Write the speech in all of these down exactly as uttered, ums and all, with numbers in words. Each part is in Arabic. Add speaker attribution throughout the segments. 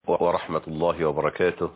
Speaker 1: ورحمة الله وبركاته.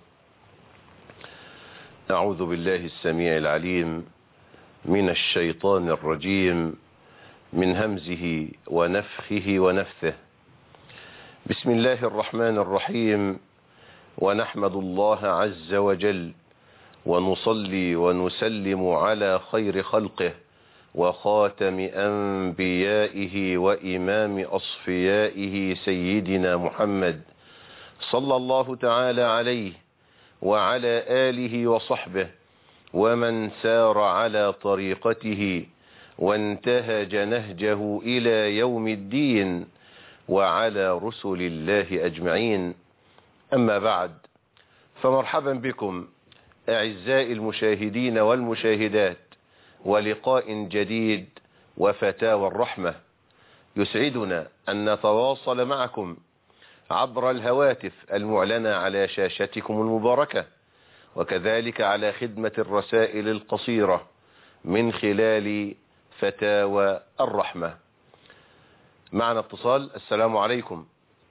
Speaker 1: أعوذ بالله السميع العليم من الشيطان الرجيم من همزه ونفخه ونفثه. بسم الله الرحمن الرحيم. ونحمد الله عز وجل ونصلي ونسلم على خير خلقه وخاتم أنبيائه وإمام أصفيائه سيدنا محمد صلى الله تعالى عليه وعلى آله وصحبه ومن سار على طريقته وانتهج نهجه إلى يوم الدين وعلى رسل الله أجمعين. أما بعد، فمرحبا بكم أعزائي المشاهدين والمشاهدات ولقاء جديد وفتاوى الرحمة. يسعدنا أن نتواصل معكم عبر الهواتف المعلنة على شاشتكم المباركة، وكذلك على خدمة الرسائل القصيرة من خلال فتاوى الرحمة. معنا اتصال. السلام عليكم.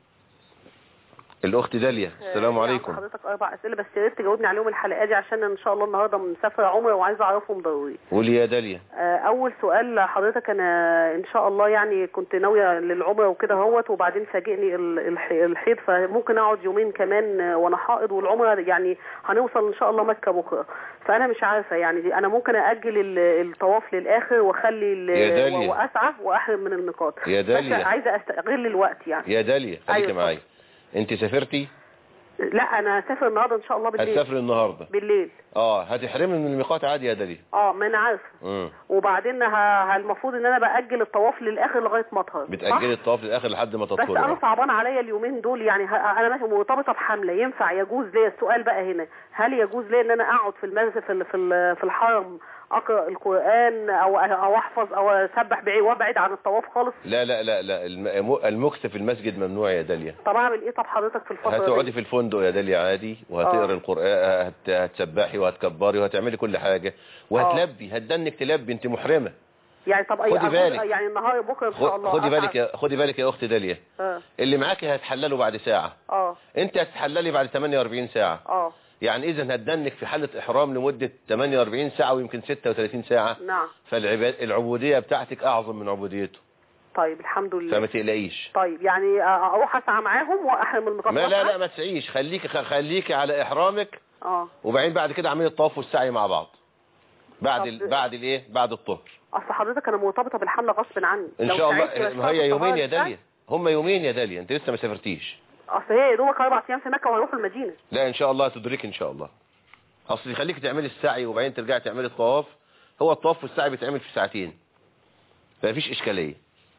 Speaker 1: الأخت داليا، السلام عليكم.
Speaker 2: حضرتك أربع أسئلة بس يا ريت تجاوبني عليهم الحلقة دي، عشان إن شاء الله النهاردة مسافرة عمرة وعايزة أعرفهم ضروري.
Speaker 1: قولي يا داليا.
Speaker 2: أول سؤال حضرتك، أنا إن شاء الله يعني كنت ناوية للعمرة وكده اهوت، وبعدين فاجئني الحيض، فممكن أقعد يومين كمان وأنا حائض، والعمرة يعني هنوصل إن شاء الله مكة بكرة، فأنا مش عارفة يعني أنا ممكن أأجل الطواف للآخر وأخلي وأسعى وأحرم من الميقات.
Speaker 1: يا داليا
Speaker 2: بس عايزة أستغل الوقت يعني.
Speaker 1: يا داليا خليكي أيوة معايا. انت سافرتي؟
Speaker 2: لا انا هسافر النهارده ان شاء الله بالليل.
Speaker 1: هتسافر النهارده بالليل؟ اه هتحرمي من الميقات عادي يا داليا.
Speaker 2: اه ما انا عارفه. وبعدين المفروض ان انا باجل الطواف للاخر لغايه ما اطهر.
Speaker 1: بتاجلي الطواف للاخر لحد ما تطهري.
Speaker 2: بس انا صعبان عليا اليومين دول يعني، انا ماشي مرتبطه بحمله، ينفع يجوز لي السؤال بقى هنا، هل يجوز لي ان انا اقعد في المسجد في في الحرم اقرا القران او او احفظ او اسبح بعيد وابعد عن الطواف خالص؟
Speaker 1: لا لا لا لا المكث في المسجد ممنوع يا داليا.
Speaker 2: طب اعمل ايه طب حضرتك في الفتره دي؟
Speaker 1: هتقعدي في الفندق يا داليا عادي، وهتقرا القران، هتسبحي وهتكبري وهتعملي كل حاجه وهتلبي، هتدنك تلبي، انت محرمه
Speaker 2: يعني. طب
Speaker 1: خدي بالك
Speaker 2: يعني النهار بكره ان شاء الله.
Speaker 1: خدي بالك يا خدي بالك يا اختي داليا. اه اللي معاكي هتحلله بعد ساعه. اه انت هتحللي بعد ثمانية وأربعين ساعه. اه يعني اذا هتدنك في حالة احرام لمدة ثمانية وأربعين ساعة ويمكن ستة وثلاثين ساعة.
Speaker 2: نعم.
Speaker 1: فالعباد العبودية بتاعتك اعظم من عبوديته.
Speaker 2: طيب الحمد لله.
Speaker 1: فما تقلقيش.
Speaker 2: طيب يعني اروح اسعى معاهم واحرم الميقات؟
Speaker 1: ما لا لا ما تسعيش، خليكي خليكي على احرامك. اه وبعدين بعد كده اعملي الطواف والسعي مع بعض بعد ال... بعد الايه بعد الطهر.
Speaker 2: اصل حضرتك انا مرتبطة بالحملة غصب عني
Speaker 1: ان شاء الله. ما هي يومين يا داليا، هم يومين يا داليا، انت لسه ما سافرتيش.
Speaker 2: اصل هي يا دوبك اربع ايام في مكة وهروح المدينة.
Speaker 1: لا ان شاء الله هتدركي ان شاء الله. اصل يخليك تعملي السعي وبعدين ترجعي تعملي الطواف، هو الطواف والسعي بيتعمل في ساعتين، فمفيش اشكاليه.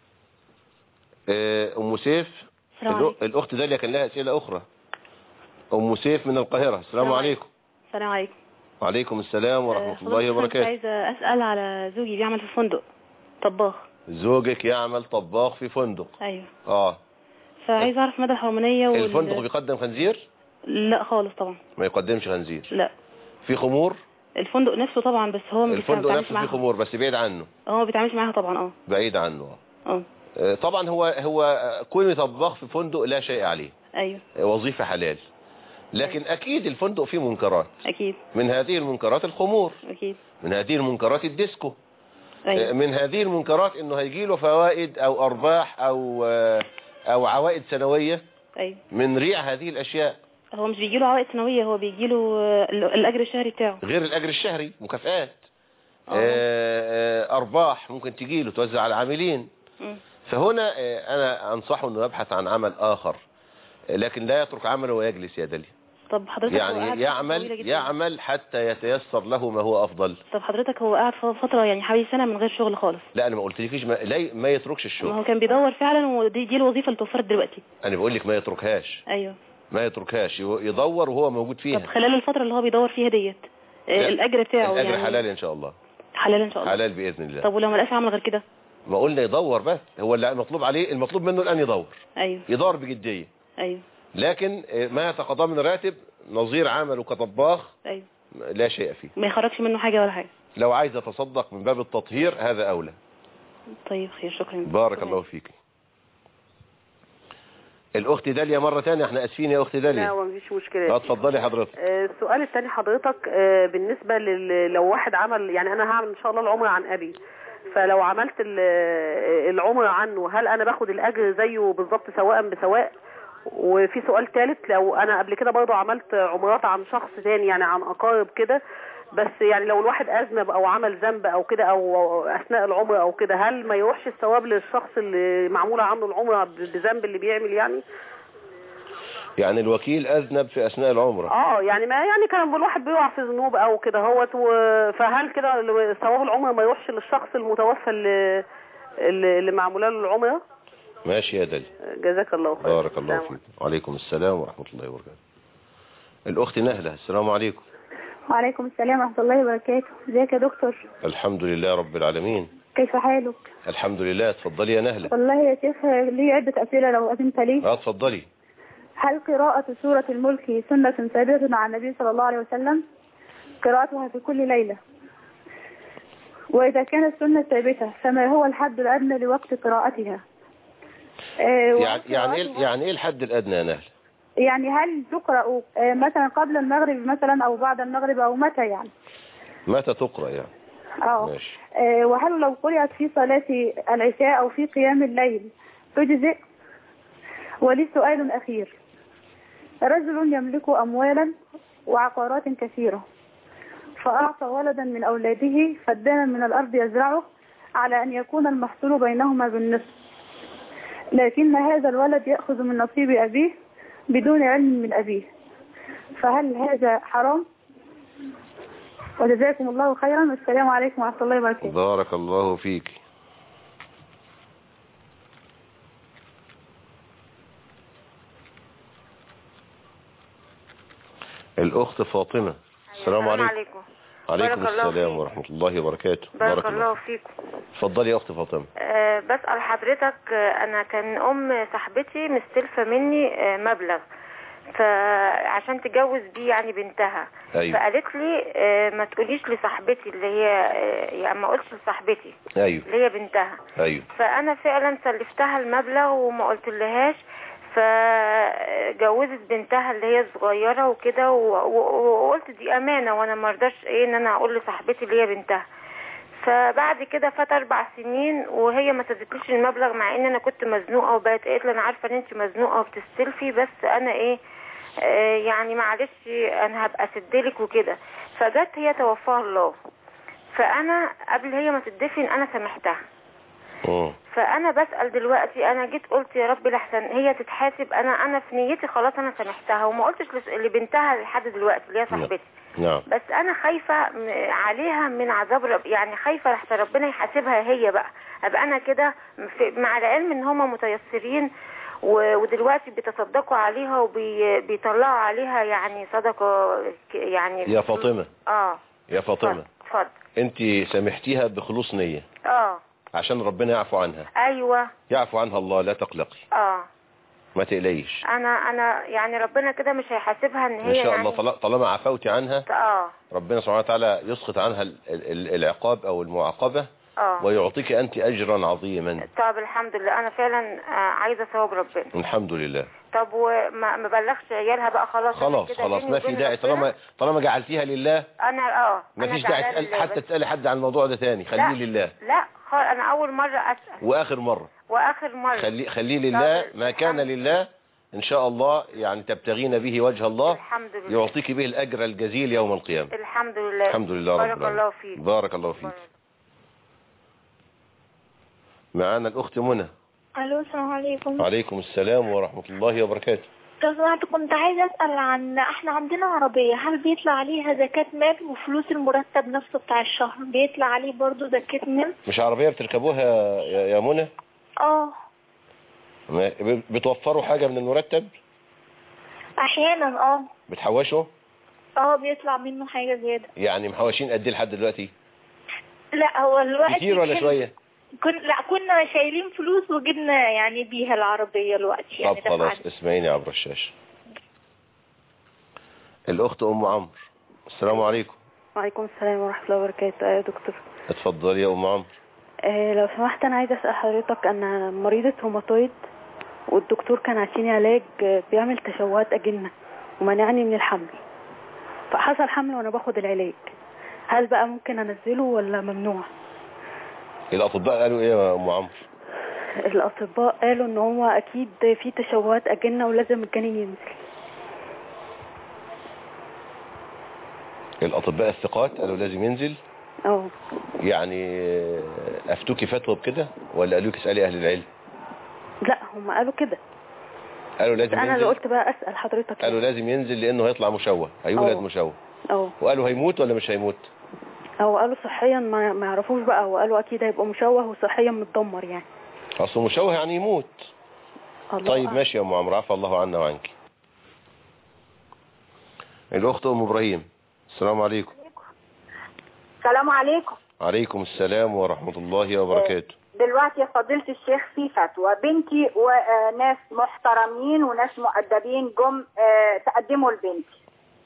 Speaker 1: ام سيف الاخت داليا كان لها اسئله اخرى. ام سيف من القاهره. السلام عليكم.
Speaker 3: السلام عليكم.
Speaker 1: وعليكم السلام ورحمه الله وبركاته.
Speaker 3: عايزه اسال على زوجي بيعمل في فندق طباخ.
Speaker 1: زوجك يعمل طباخ في فندق؟
Speaker 3: ايوه.
Speaker 1: اه
Speaker 3: فعايزه اعرف مدى الحرمانيه. وال...
Speaker 1: الفندق بيقدم خنزير؟
Speaker 3: لا خالص طبعا.
Speaker 1: ما يقدمش خنزير؟
Speaker 3: لا.
Speaker 1: في خمور؟
Speaker 3: الفنادق نفسه طبعا، بس هو ما
Speaker 1: الفندق نفسه فيه خمور بس بعيد عنه.
Speaker 3: اه ما بيتعاملش معاها طبعا. اه
Speaker 1: بعيد عنه.
Speaker 3: اه
Speaker 1: طبعا هو هو كون طباخ في فندق لا شيء عليه.
Speaker 3: ايوه.
Speaker 1: وظيفة حلال، لكن أيوة. اكيد الفندق فيه منكرات.
Speaker 3: اكيد.
Speaker 1: من هذه المنكرات الخمور.
Speaker 3: اكيد.
Speaker 1: من هذه المنكرات الديسكو.
Speaker 3: أيوة.
Speaker 1: من هذه المنكرات انه هيجي له فوائد او ارباح او او عوائد سنوية.
Speaker 3: أيوة.
Speaker 1: من ريع هذه الاشياء.
Speaker 3: هو مش بيجي له عوائد سنوية، هو بيجي له الاجر الشهري بتاعه.
Speaker 1: غير الاجر الشهري مكافآت. آه. ارباح ممكن تجي له توزع على العاملين. م. فهنا انا انصحه انه يبحث عن عمل اخر، لكن لا يترك عمله ويجلس يا داليا.
Speaker 3: طب حضرتك
Speaker 1: يعني يعمل يعمل حتى يتيسر له ما هو افضل.
Speaker 3: طب حضرتك هو قاعد فتره يعني حوالي سنه من غير شغل خالص.
Speaker 1: لا انا ما قلتلكيش ما, لا ما يتركش الشغل.
Speaker 3: ما هو كان بيدور فعلا، ودي دي الوظيفه اللي توفرت دلوقتي.
Speaker 1: انا بقول لك ما يتركهاش.
Speaker 3: ايوه
Speaker 1: ما يتركهاش، يدور وهو موجود فيها.
Speaker 3: طب خلال الفتره اللي هو بيدور فيها ديت الاجر بتاعه
Speaker 1: الاجر
Speaker 3: يعني
Speaker 1: حلال ان شاء الله.
Speaker 3: حلال ان شاء الله.
Speaker 1: حلال باذن الله.
Speaker 3: طب ولو ما لقاش عمل غير كده؟
Speaker 1: ما قلنا يدور، بس هو اللي مطلوب عليه، المطلوب منه الان يدور.
Speaker 3: ايوه.
Speaker 1: يدور بجديه.
Speaker 3: ايوه.
Speaker 1: لكن ما يتقاضاه من راتب نظير عمله كطباخ.
Speaker 3: ايوه.
Speaker 1: لا شيء فيه،
Speaker 3: ما يخرجش منه حاجه ولا حاجه.
Speaker 1: لو عايز يتصدق من باب التطهير هذا اولى.
Speaker 3: طيب خير، شكرا.
Speaker 1: بارك الله فيك. الاخت داليا مره ثانيه، احنا اسفين يا اخت داليا.
Speaker 2: لا مفيش مشكله.
Speaker 1: اتفضلي حضرتك.
Speaker 2: السؤال الثاني حضرتك بالنسبه لل... لو واحد عمل، يعني انا هعمل ان شاء الله العمره عن ابي، فلو عملت العمره عنه هل انا باخد الاجر زيه بالظبط سواء بسواء؟ وفي سؤال ثالث، لو انا قبل كده برضه عملت عمرات عن شخص ثاني يعني عن اقارب كده، بس يعني لو الواحد اذنب او عمل ذنب او كده او اثناء العمره او كده، هل ما يروحش الثواب للشخص اللي معموله عنه العمره بذنب اللي بيعمل يعني؟
Speaker 1: يعني الوكيل اذنب في اثناء العمره؟
Speaker 2: اه يعني ما يعني كان الواحد بيقع في ذنوب او كده هوت، فهل كده ثواب العمره ما يروحش للشخص المتوفى اللي اللي معموله له العمره؟
Speaker 1: ماشي يا داليا،
Speaker 2: جزاك الله خير.
Speaker 1: بارك الله فيك. وعليكم السلام ورحمه الله وبركاته. الاخت نهله، السلام عليكم.
Speaker 4: وعليكم السلام ورحمه الله وبركاته. ازيك يا دكتور؟
Speaker 1: الحمد لله رب العالمين.
Speaker 4: كيف حالك؟
Speaker 1: الحمد لله. اتفضلي يا نهله.
Speaker 4: والله يا شيخ لي عده اسئله لو اذنت لي.
Speaker 1: اه اتفضلي.
Speaker 4: هل قراءة سورة الملك سنة ثابتة عن النبي صلى الله عليه وسلم؟ قراءتها في كل ليلة. وإذا كانت سنة ثابتة فما هو الحد الأدنى لوقت قراءتها؟
Speaker 1: آه يعني يعني ايه يعني ايه الحد الأدنى يا نهل؟
Speaker 4: يعني هل تقرأ آه مثلا قبل المغرب مثلا أو بعد المغرب أو متى يعني؟
Speaker 1: متى تقرأ يعني؟
Speaker 4: اه ماشي. آه وهل لو قرأت في صلاة العشاء أو في قيام الليل تجزئ؟ ولي سؤال أخير. رجل يملك أموالا وعقارات كثيرة فأعطى ولدا من أولاده فدانا من الأرض يزرعه على أن يكون المحصول بينهما بالنصف، لكن هذا الولد يأخذ من نصيب أبيه بدون علم من أبيه، فهل هذا حرام؟ وجزاكم الله خيرا والسلام عليكم ورحمة الله وبركاته.
Speaker 1: بارك الله فيك. الأخت فاطمة، السلام عليكم.
Speaker 5: عليكم.
Speaker 1: عليكم السلام ورحمة الله وبركاته.
Speaker 5: بارك, بارك الله فيكم.
Speaker 1: اتفضلي يا أخت فاطمة.
Speaker 5: أه بسأل حضرتك، أنا كان أم صاحبتي مستلفة مني أه مبلغ فعشان تجوز بيه يعني بنتها.
Speaker 1: أيوة.
Speaker 5: فقالت لي أه ما تقوليش لصاحبتي اللي هي أه يعني ما قلتش لصاحبتي.
Speaker 1: أيوة.
Speaker 5: اللي هي بنتها.
Speaker 1: أيوة.
Speaker 5: فأنا فعلا سلفتها المبلغ وما قلت لهاش، فجوزت بنتها اللي هي صغيرة وكده، وقلت دي امانة وانا مرضاش ايه ان انا اقول لصاحبتي اللي هي بنتها. فبعد كده فات اربع سنين وهي ما سدتليش المبلغ، مع ان انا كنت مزنوقة، وبقت قالت لي انا عارفة ان انت مزنوقة وبتستلفي، بس انا ايه آه يعني معلش انا هبقى اسدلك وكده. فجت هي توفاها الله، فانا قبل هي ما تدفن انا سامحتها.
Speaker 1: أوه.
Speaker 5: فانا بسأل دلوقتي، انا جيت قلت يا رب لحسن هي تتحاسب، انا انا في نيتي خلاص انا سامحتها وما قلتش لبنتها لحد دلوقتي اللي هي صاحبتي.
Speaker 1: نعم.
Speaker 5: بس انا خايفة عليها من عذاب رب، يعني خايفة لحسن ربنا يحاسبها هي بقى، ابقى انا كده مع العلم ان هم متيسرين ودلوقتي بيتصدقوا عليها وبيطلعوا عليها يعني صدقة يعني.
Speaker 1: يا فاطمة.
Speaker 5: اه
Speaker 1: يا فاطمة
Speaker 5: اتفضل.
Speaker 1: انت سامحتيها بخلوص نية.
Speaker 5: اه
Speaker 1: عشان ربنا يعفو عنها.
Speaker 5: ايوه
Speaker 1: يعفو عنها الله، لا تقلقي.
Speaker 5: اه
Speaker 1: ما تقلقيش.
Speaker 5: انا انا يعني ربنا كده مش هيحاسبها ان هي
Speaker 1: ان شاء
Speaker 5: يعني
Speaker 1: الله طالما عفوتي عنها.
Speaker 5: اه
Speaker 1: ربنا سبحانه وتعالى يسقط عنها العقاب او المعاقبة.
Speaker 5: اه
Speaker 1: ويعطيك انت اجرا عظيما.
Speaker 5: طب الحمد لله، انا فعلا عايزة ثواب ربنا.
Speaker 1: الحمد لله.
Speaker 5: طب وما ما بلغش عيالها بقى خلاص؟
Speaker 1: خلاص خلاص ما في داعي، طالما طالما جعلتيها لله.
Speaker 5: انا اه
Speaker 1: ما فيش داعي تسأل حتى تسالي حد عن الموضوع ده تاني، خليه لله.
Speaker 5: لا انا اول مرة اسال
Speaker 1: واخر مرة.
Speaker 5: واخر مرة
Speaker 1: خليه خليه لله، ما كان لله ان شاء الله يعني تبتغين به وجه الله.
Speaker 5: الحمد لله.
Speaker 1: يعطيك به الاجر الجزيل يوم القيامة.
Speaker 5: الحمد لله.
Speaker 1: الحمد لله رب العالمين.
Speaker 5: بارك الله فيك.
Speaker 1: بارك الله فيك. معانا الاخت منى.
Speaker 6: الو السلام عليكم.
Speaker 1: وعليكم السلام ورحمة الله وبركاته.
Speaker 6: لو سمحت كنت عايزه اسال عن، احنا عندنا عربيه، هل بيطلع عليها زكاة مال وفلوس المرتب نفسه بتاع الشهر بيطلع عليه برضو زكاة مال؟
Speaker 1: مش عربية بتركبوها يا منى؟
Speaker 6: اه.
Speaker 1: بتوفروا حاجة من المرتب؟
Speaker 6: احيانا اه.
Speaker 1: بتحوشوا؟
Speaker 6: اه بيطلع منه حاجة زيادة.
Speaker 1: يعني محوشين قد ايه لحد دلوقتي؟
Speaker 6: لا هو الوقت
Speaker 1: كتير ولا شوية؟
Speaker 6: كن... لا كنا شايلين فلوس وجبنا يعني بيها العربية الوقت يعني.
Speaker 1: طب خلاص اسمعيني عبر الشاشة. الأخت أم عمرو، السلام عليكم.
Speaker 3: وعليكم السلام ورحمة الله وبركاته. يا دكتور
Speaker 1: اتفضلي يا أم عمرو.
Speaker 3: آه لو سمحت أنا عايزة أسأل حضرتك، أنا مريضة روماتويد
Speaker 7: والدكتور كان عاطيني علاج بيعمل تشوهات أجنة ومنعني من الحمل، فحصل حمل وانا باخد العلاج. هل بقى ممكن انزله ولا ممنوع؟
Speaker 1: الاطباء قالوا ايه يا ام عمرو؟
Speaker 7: الاطباء قالوا ان هو اكيد في تشوهات اجنة ولازم الجنين ينزل.
Speaker 1: الاطباء الثقات قالوا لازم ينزل؟
Speaker 7: اه.
Speaker 1: يعني افتوكي فتوى بكده ولا قالوا لك اسالي اهل العلم؟
Speaker 7: لا هم قالوا كده.
Speaker 1: قالوا لازم
Speaker 7: انا
Speaker 1: ينزل.
Speaker 7: اللي قلت بقى اسال حضرتك.
Speaker 1: قالوا لازم ينزل لانه هيطلع مشوه، هيولد مشوه.
Speaker 7: اه.
Speaker 1: وقالوا هيموت ولا مش هيموت؟
Speaker 7: او قالوا صحيا ما ما يعرفوش بقى، وقالوا اكيد هيبقى مشوه وصحيا متدمر يعني.
Speaker 1: اصل مشوه يعني يموت. طيب آه. ماشي يا ام عمرو، عفى الله عنا وعنك. الاخت ام ابراهيم. السلام عليكم.
Speaker 8: السلام عليكم.
Speaker 1: عليكم السلام ورحمة الله وبركاته.
Speaker 8: دلوقتي يا فضيلة الشيخ في فتوى، بنتي وناس محترمين وناس مؤدبين جم تقدموا لبنتي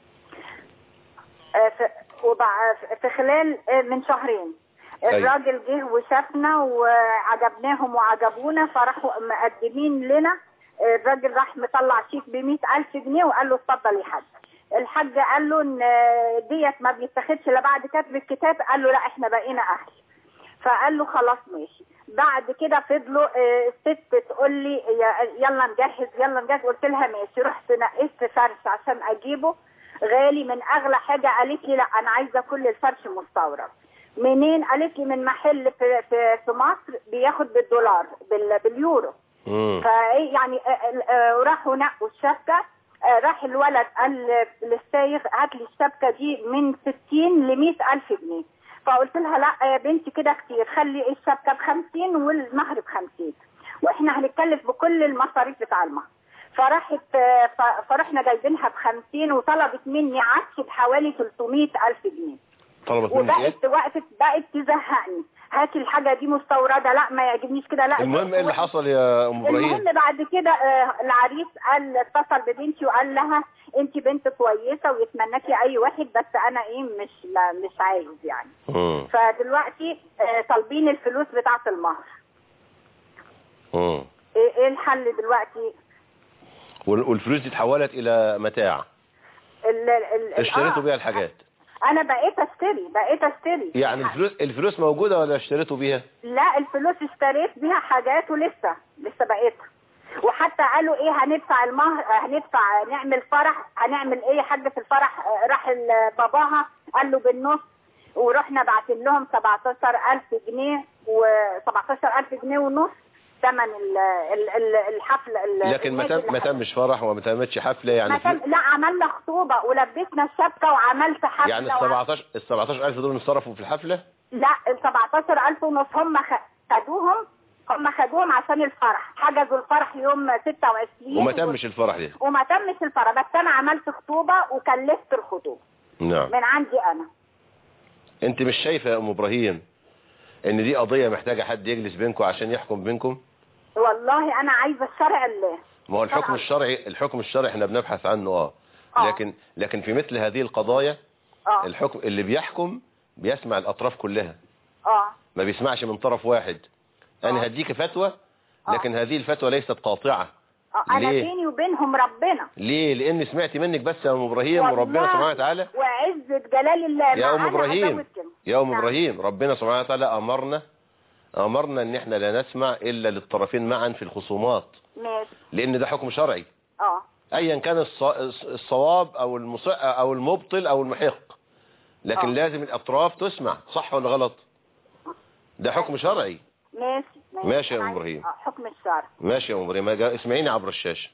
Speaker 8: في خلال من شهرين. الراجل جه وشافنا وعجبناهم وعجبونا فراحوا مقدمين لنا. الراجل راح مطلع شيك بمئة ألف جنيه وقال له اتفضل يا حاج. الحاج قال له ان ديت ما بيتاخدش الا بعد كتب الكتاب. قال له لا احنا بقينا اهل. فقال له خلاص ماشي. بعد كده فضلوا الست تقول لي يلا نجهز يلا نجهز. قلت لها ماشي. رحت نقيت فرش عشان اجيبه غالي من اغلى حاجه. قالت لي لا انا عايزه كل الفرش مستورد. منين؟ قالت لي من محل في في, في مصر بياخد بالدولار باليورو. فايه يعني راحوا نقوا الشبكه. راح الولد قال للسايق هات لي الشبكه دي من ستين لمئة ألف جنيه. فقلت لها لا يا بنتي كده كتير، خلي الشبكه بخمسين والمهر بخمسين واحنا هنتكلف بكل المصاريف بتاع المهر. فراحت فرحنا جايبينها بخمسين وطلبت مني عفش بحوالي ثلاثمئة ألف جنيه.
Speaker 1: طلبت مني ايه؟
Speaker 8: وبقت وقفت بقت تزهقني. هاتي الحاجه دي مستورده، لا ما يعجبنيش كده، لا.
Speaker 1: المهم ايه اللي حصل يا ام ابراهيم؟
Speaker 8: المهم بعد كده العريس قال اتصل ببنتي وقال لها انت بنت كويسه ويتمناكي اي واحد بس انا ايه مش مش عايز يعني.
Speaker 1: مم.
Speaker 8: فدلوقتي طالبين الفلوس بتاعه المهر.
Speaker 1: امم
Speaker 8: ايه الحل دلوقتي؟
Speaker 1: والفلوس دي اتحولت الى متاع اشتريتوا بيها الحاجات؟
Speaker 8: انا بقيت اشتري بقيت اشتري
Speaker 1: يعني الفلوس الفلوس موجوده ولا اشتريتوا بيها؟
Speaker 8: لا الفلوس اشتريت بيها حاجات ولسه لسه بقيتها. وحتى قالوا ايه هندفع المهر هندفع نعمل فرح هنعمل ايه يا حاجه في الفرح. راح باباها قال له بالنص ورحنا بعتين لهم سبعتاشر ألف جنيه و17 ألف جنيه ونص ثمن الحفل.
Speaker 1: لكن ما تم ما تمش فرح وما تمتش حفله يعني
Speaker 8: في... لا عملنا خطوبه ولبسنا الشبكه وعملت حفله.
Speaker 1: يعني ال سبعتاشر ال سبعتاشر ألف دول انصرفوا في الحفله؟
Speaker 8: لا ال سبعتاشر ألف ونص هم خدوهم هم خدوهم عشان الفرح. حجزوا الفرح يوم ستة وعشرين
Speaker 1: وما تمش الفرح ده
Speaker 8: وما تمش الفرح بس انا عملت خطوبه وكلفت الخطوبه.
Speaker 1: نعم.
Speaker 8: من عندي انا.
Speaker 1: انت مش شايفه يا ام ابراهيم ان دي قضيه محتاجه حد يجلس بينكم عشان يحكم بينكم؟
Speaker 8: والله انا عايزه الشرع الله.
Speaker 1: ما هو الحكم الشرعي الحكم الشرعي احنا بنبحث عنه اه, آه. لكن لكن في مثل هذه القضايا آه. الحكم اللي بيحكم بيسمع الاطراف كلها.
Speaker 8: اه
Speaker 1: ما بيسمعش من طرف واحد. آه. انا هديك فتوى لكن آه. هذه الفتوى ليست قاطعه.
Speaker 8: آه. انا بيني وبينهم ربنا.
Speaker 1: ليه؟ لان سمعت منك بس يا ام ابراهيم وربنا سبحانه وتعالى
Speaker 8: وعزة جلال الله
Speaker 1: يا ام ابراهيم يا ام ابراهيم ربنا سبحانه وتعالى امرنا امرنا ان احنا لا نسمع الا للطرفين معا في الخصومات.
Speaker 8: ماشي.
Speaker 1: لان ده حكم شرعي.
Speaker 8: اه
Speaker 1: ايا كان الصواب او المص او المبطل او المحق لكن أوه. لازم الاطراف تسمع. صح ولا غلط؟ ده حكم شرعي.
Speaker 8: ماشي ماشي,
Speaker 1: ماشي يا ام ابراهيم.
Speaker 8: حكم الشرع.
Speaker 1: ماشي يا ام ابراهيم. اسمعيني عبر الشاشه.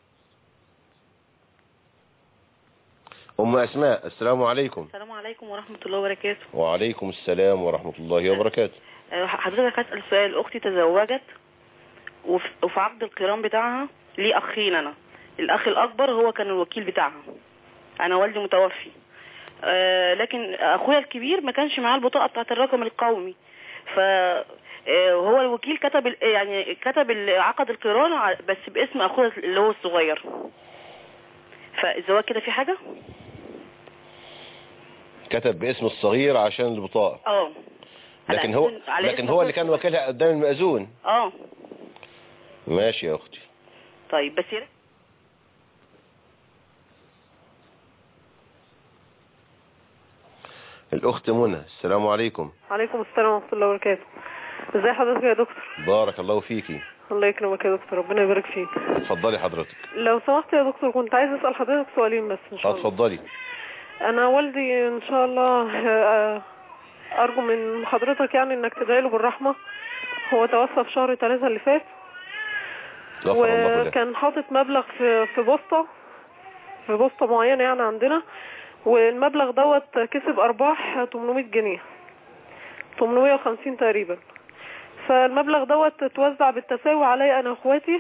Speaker 1: ام اسماء. السلام عليكم.
Speaker 9: السلام عليكم ورحمه الله وبركاته.
Speaker 1: وعليكم السلام ورحمه الله وبركاته.
Speaker 9: حضرتك هسأل سؤال. اختي تزوجت وفي عقد القران بتاعها ليه اخين. انا الاخ الاكبر هو كان الوكيل بتاعها. انا والدي متوفي آه لكن اخويا الكبير ما كانش معاه البطاقه بتاعه الرقم القومي. فهو الوكيل كتب يعني كتب عقد القران بس باسم اخويا اللي هو الصغير. فالزواج كده في حاجه؟
Speaker 1: كتب باسم الصغير عشان البطاقه.
Speaker 9: اه
Speaker 1: لكن هو لكن هو اللي كان وكيلها قدام المأذون.
Speaker 9: اه
Speaker 1: ماشي يا اختي.
Speaker 9: طيب بس يا
Speaker 1: الأخت منى. السلام عليكم.
Speaker 10: عليكم السلام ورحمة الله وبركاته. ازي حضرتك يا دكتور؟
Speaker 1: بارك الله فيكي.
Speaker 10: الله يكرمك يا دكتور، ربنا يبارك فيك.
Speaker 1: اتفضلي حضرتك.
Speaker 10: لو سمحت يا دكتور كنت عايز اسأل حضرتك سؤالين بس ان شاء الله.
Speaker 1: اتفضلي.
Speaker 10: انا والدي ان شاء الله ارجو من حضرتك يعني انك تدعي له بالرحمة. هو توفى في شهر ثلاثة اللي فات، وكان حاطط مبلغ في في بوسطة في بوسطة معينة يعني عندنا، والمبلغ دوت كسب ارباح ثمانمائة جنيه، ثمانمائة وخمسين تقريبا. فالمبلغ دوت اتوزع بالتساوي علي انا واخواتي،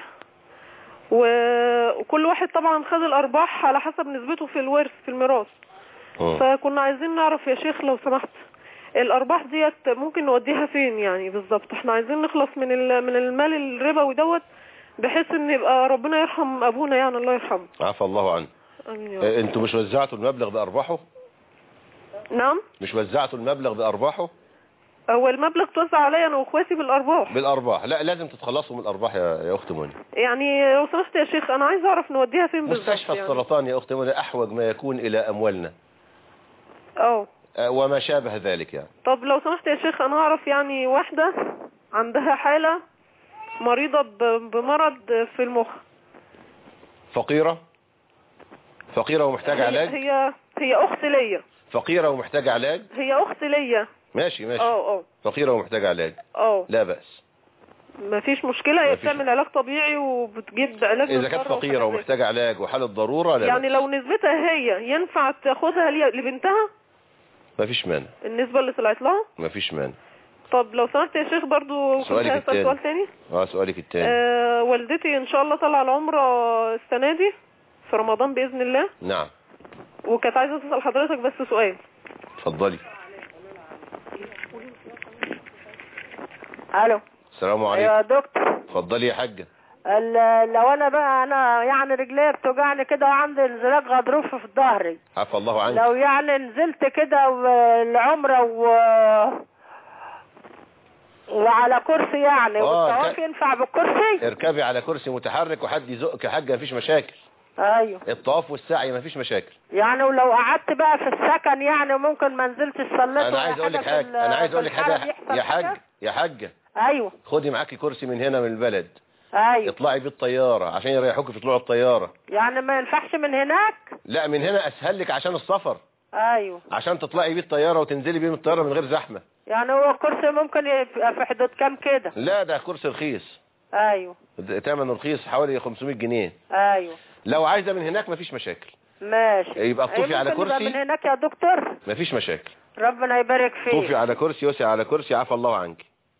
Speaker 10: وكل واحد طبعا خد الارباح على حسب نسبته في الورث في الميراث. فكنا عايزين نعرف يا شيخ لو سمحت الارباح ديت ممكن نوديها فين يعني بالظبط؟ احنا عايزين نخلص من من المال الربوي دوت، بحيث ان يبقى ربنا يرحم ابونا يعني الله يرحمه.
Speaker 1: عفى الله عنه. امين. انتوا مش وزعتوا المبلغ بارباحه؟
Speaker 10: نعم.
Speaker 1: مش وزعتوا المبلغ بارباحه؟
Speaker 10: هو المبلغ توزع عليا انا واخواتي بالارباح.
Speaker 1: بالارباح. لا لازم تتخلصوا من الارباح يا يا اخت منى.
Speaker 10: يعني لو سمحت يا شيخ انا عايز اعرف نوديها فين بالظبط.
Speaker 1: مستشفى يعني. السرطان يا اخت منى احوج ما يكون الى اموالنا.
Speaker 10: اه
Speaker 1: وما شابه ذلك يعني.
Speaker 10: طب لو سمحت يا شيخ انا اعرف يعني واحدة عندها حالة مريضة بمرض في المخ.
Speaker 1: فقيرة فقيرة ومحتاجة علاج.
Speaker 10: هي هي اخت ليا.
Speaker 1: فقيرة ومحتاجة علاج.
Speaker 10: هي اخت ليا.
Speaker 1: ماشي ماشي.
Speaker 10: اه اه
Speaker 1: فقيرة ومحتاجة علاج.
Speaker 10: اه
Speaker 1: لا بأس.
Speaker 10: مفيش مشكلة. هي بتعمل علاج طبيعي وبتجيب علاج.
Speaker 1: إذا كانت فقيرة ومحتاجة علاج وحالة ضرورة لا
Speaker 10: يعني
Speaker 1: بأس.
Speaker 10: لو نسبتها هي ينفع تاخدها لبنتها؟
Speaker 1: مفيش مانع.
Speaker 10: النسبة اللي طلعت لها؟
Speaker 1: مفيش مانع.
Speaker 10: طب لو سمحت يا شيخ برضو
Speaker 1: سؤالك التاني.
Speaker 10: سؤال تاني.
Speaker 1: اه سؤالك التاني.
Speaker 10: آه والدتي ان شاء الله طالعه العمرة السنة دي في رمضان بإذن الله.
Speaker 1: نعم.
Speaker 10: وكانت عايزة تسأل حضرتك بس سؤال.
Speaker 1: اتفضلي.
Speaker 11: الو.
Speaker 1: السلام عليكم
Speaker 11: يا دكتور.
Speaker 1: اتفضلي يا حاجة.
Speaker 11: لو انا بقى انا يعني رجلي بتوجعني كده وعندي انزلاق غضروف في ظهري.
Speaker 1: عفى الله عنك.
Speaker 11: لو يعني نزلت كده العمره و وعلى كرسي يعني والطواف ينفع بالكرسي؟
Speaker 1: اركبي على كرسي متحرك وحد يزقك يا حاجة مفيش مشاكل.
Speaker 11: ايوه.
Speaker 1: الطواف والسعي مفيش مشاكل.
Speaker 11: يعني ولو قعدت بقى في السكن يعني ممكن ما نزلتش صليت.
Speaker 1: انا عايز اقول لك حاجه انا عايز اقول لك حاجه يا حاج يا حاجه.
Speaker 11: ايوه.
Speaker 1: خدي معاكي كرسي من هنا من البلد.
Speaker 11: ايوه.
Speaker 1: اطلعي بيه الطياره عشان يريحوكي في طلوع الطياره.
Speaker 11: يعني ما ينفعش من هناك؟
Speaker 1: لا من هنا اسهل لك عشان السفر.
Speaker 11: ايوه.
Speaker 1: عشان تطلعي بيه الطياره وتنزلي بيه من الطياره من غير زحمه.
Speaker 11: يعني هو الكرسي ممكن يبقى في حدود كام كده؟
Speaker 1: لا ده كرسي رخيص.
Speaker 11: ايوه.
Speaker 1: ثمنه رخيص حوالي خمسمائة جنيه.
Speaker 11: ايوه.
Speaker 1: لو عايزه من هناك مفيش مشاكل.
Speaker 11: ماشي.
Speaker 1: يبقى طوفي على كرسي.
Speaker 11: من هناك يا دكتور؟
Speaker 1: مفيش مشاكل.
Speaker 11: ربنا يبارك فيك.
Speaker 1: طوفي على كرسي وسع على كرسي عفى الله عنك.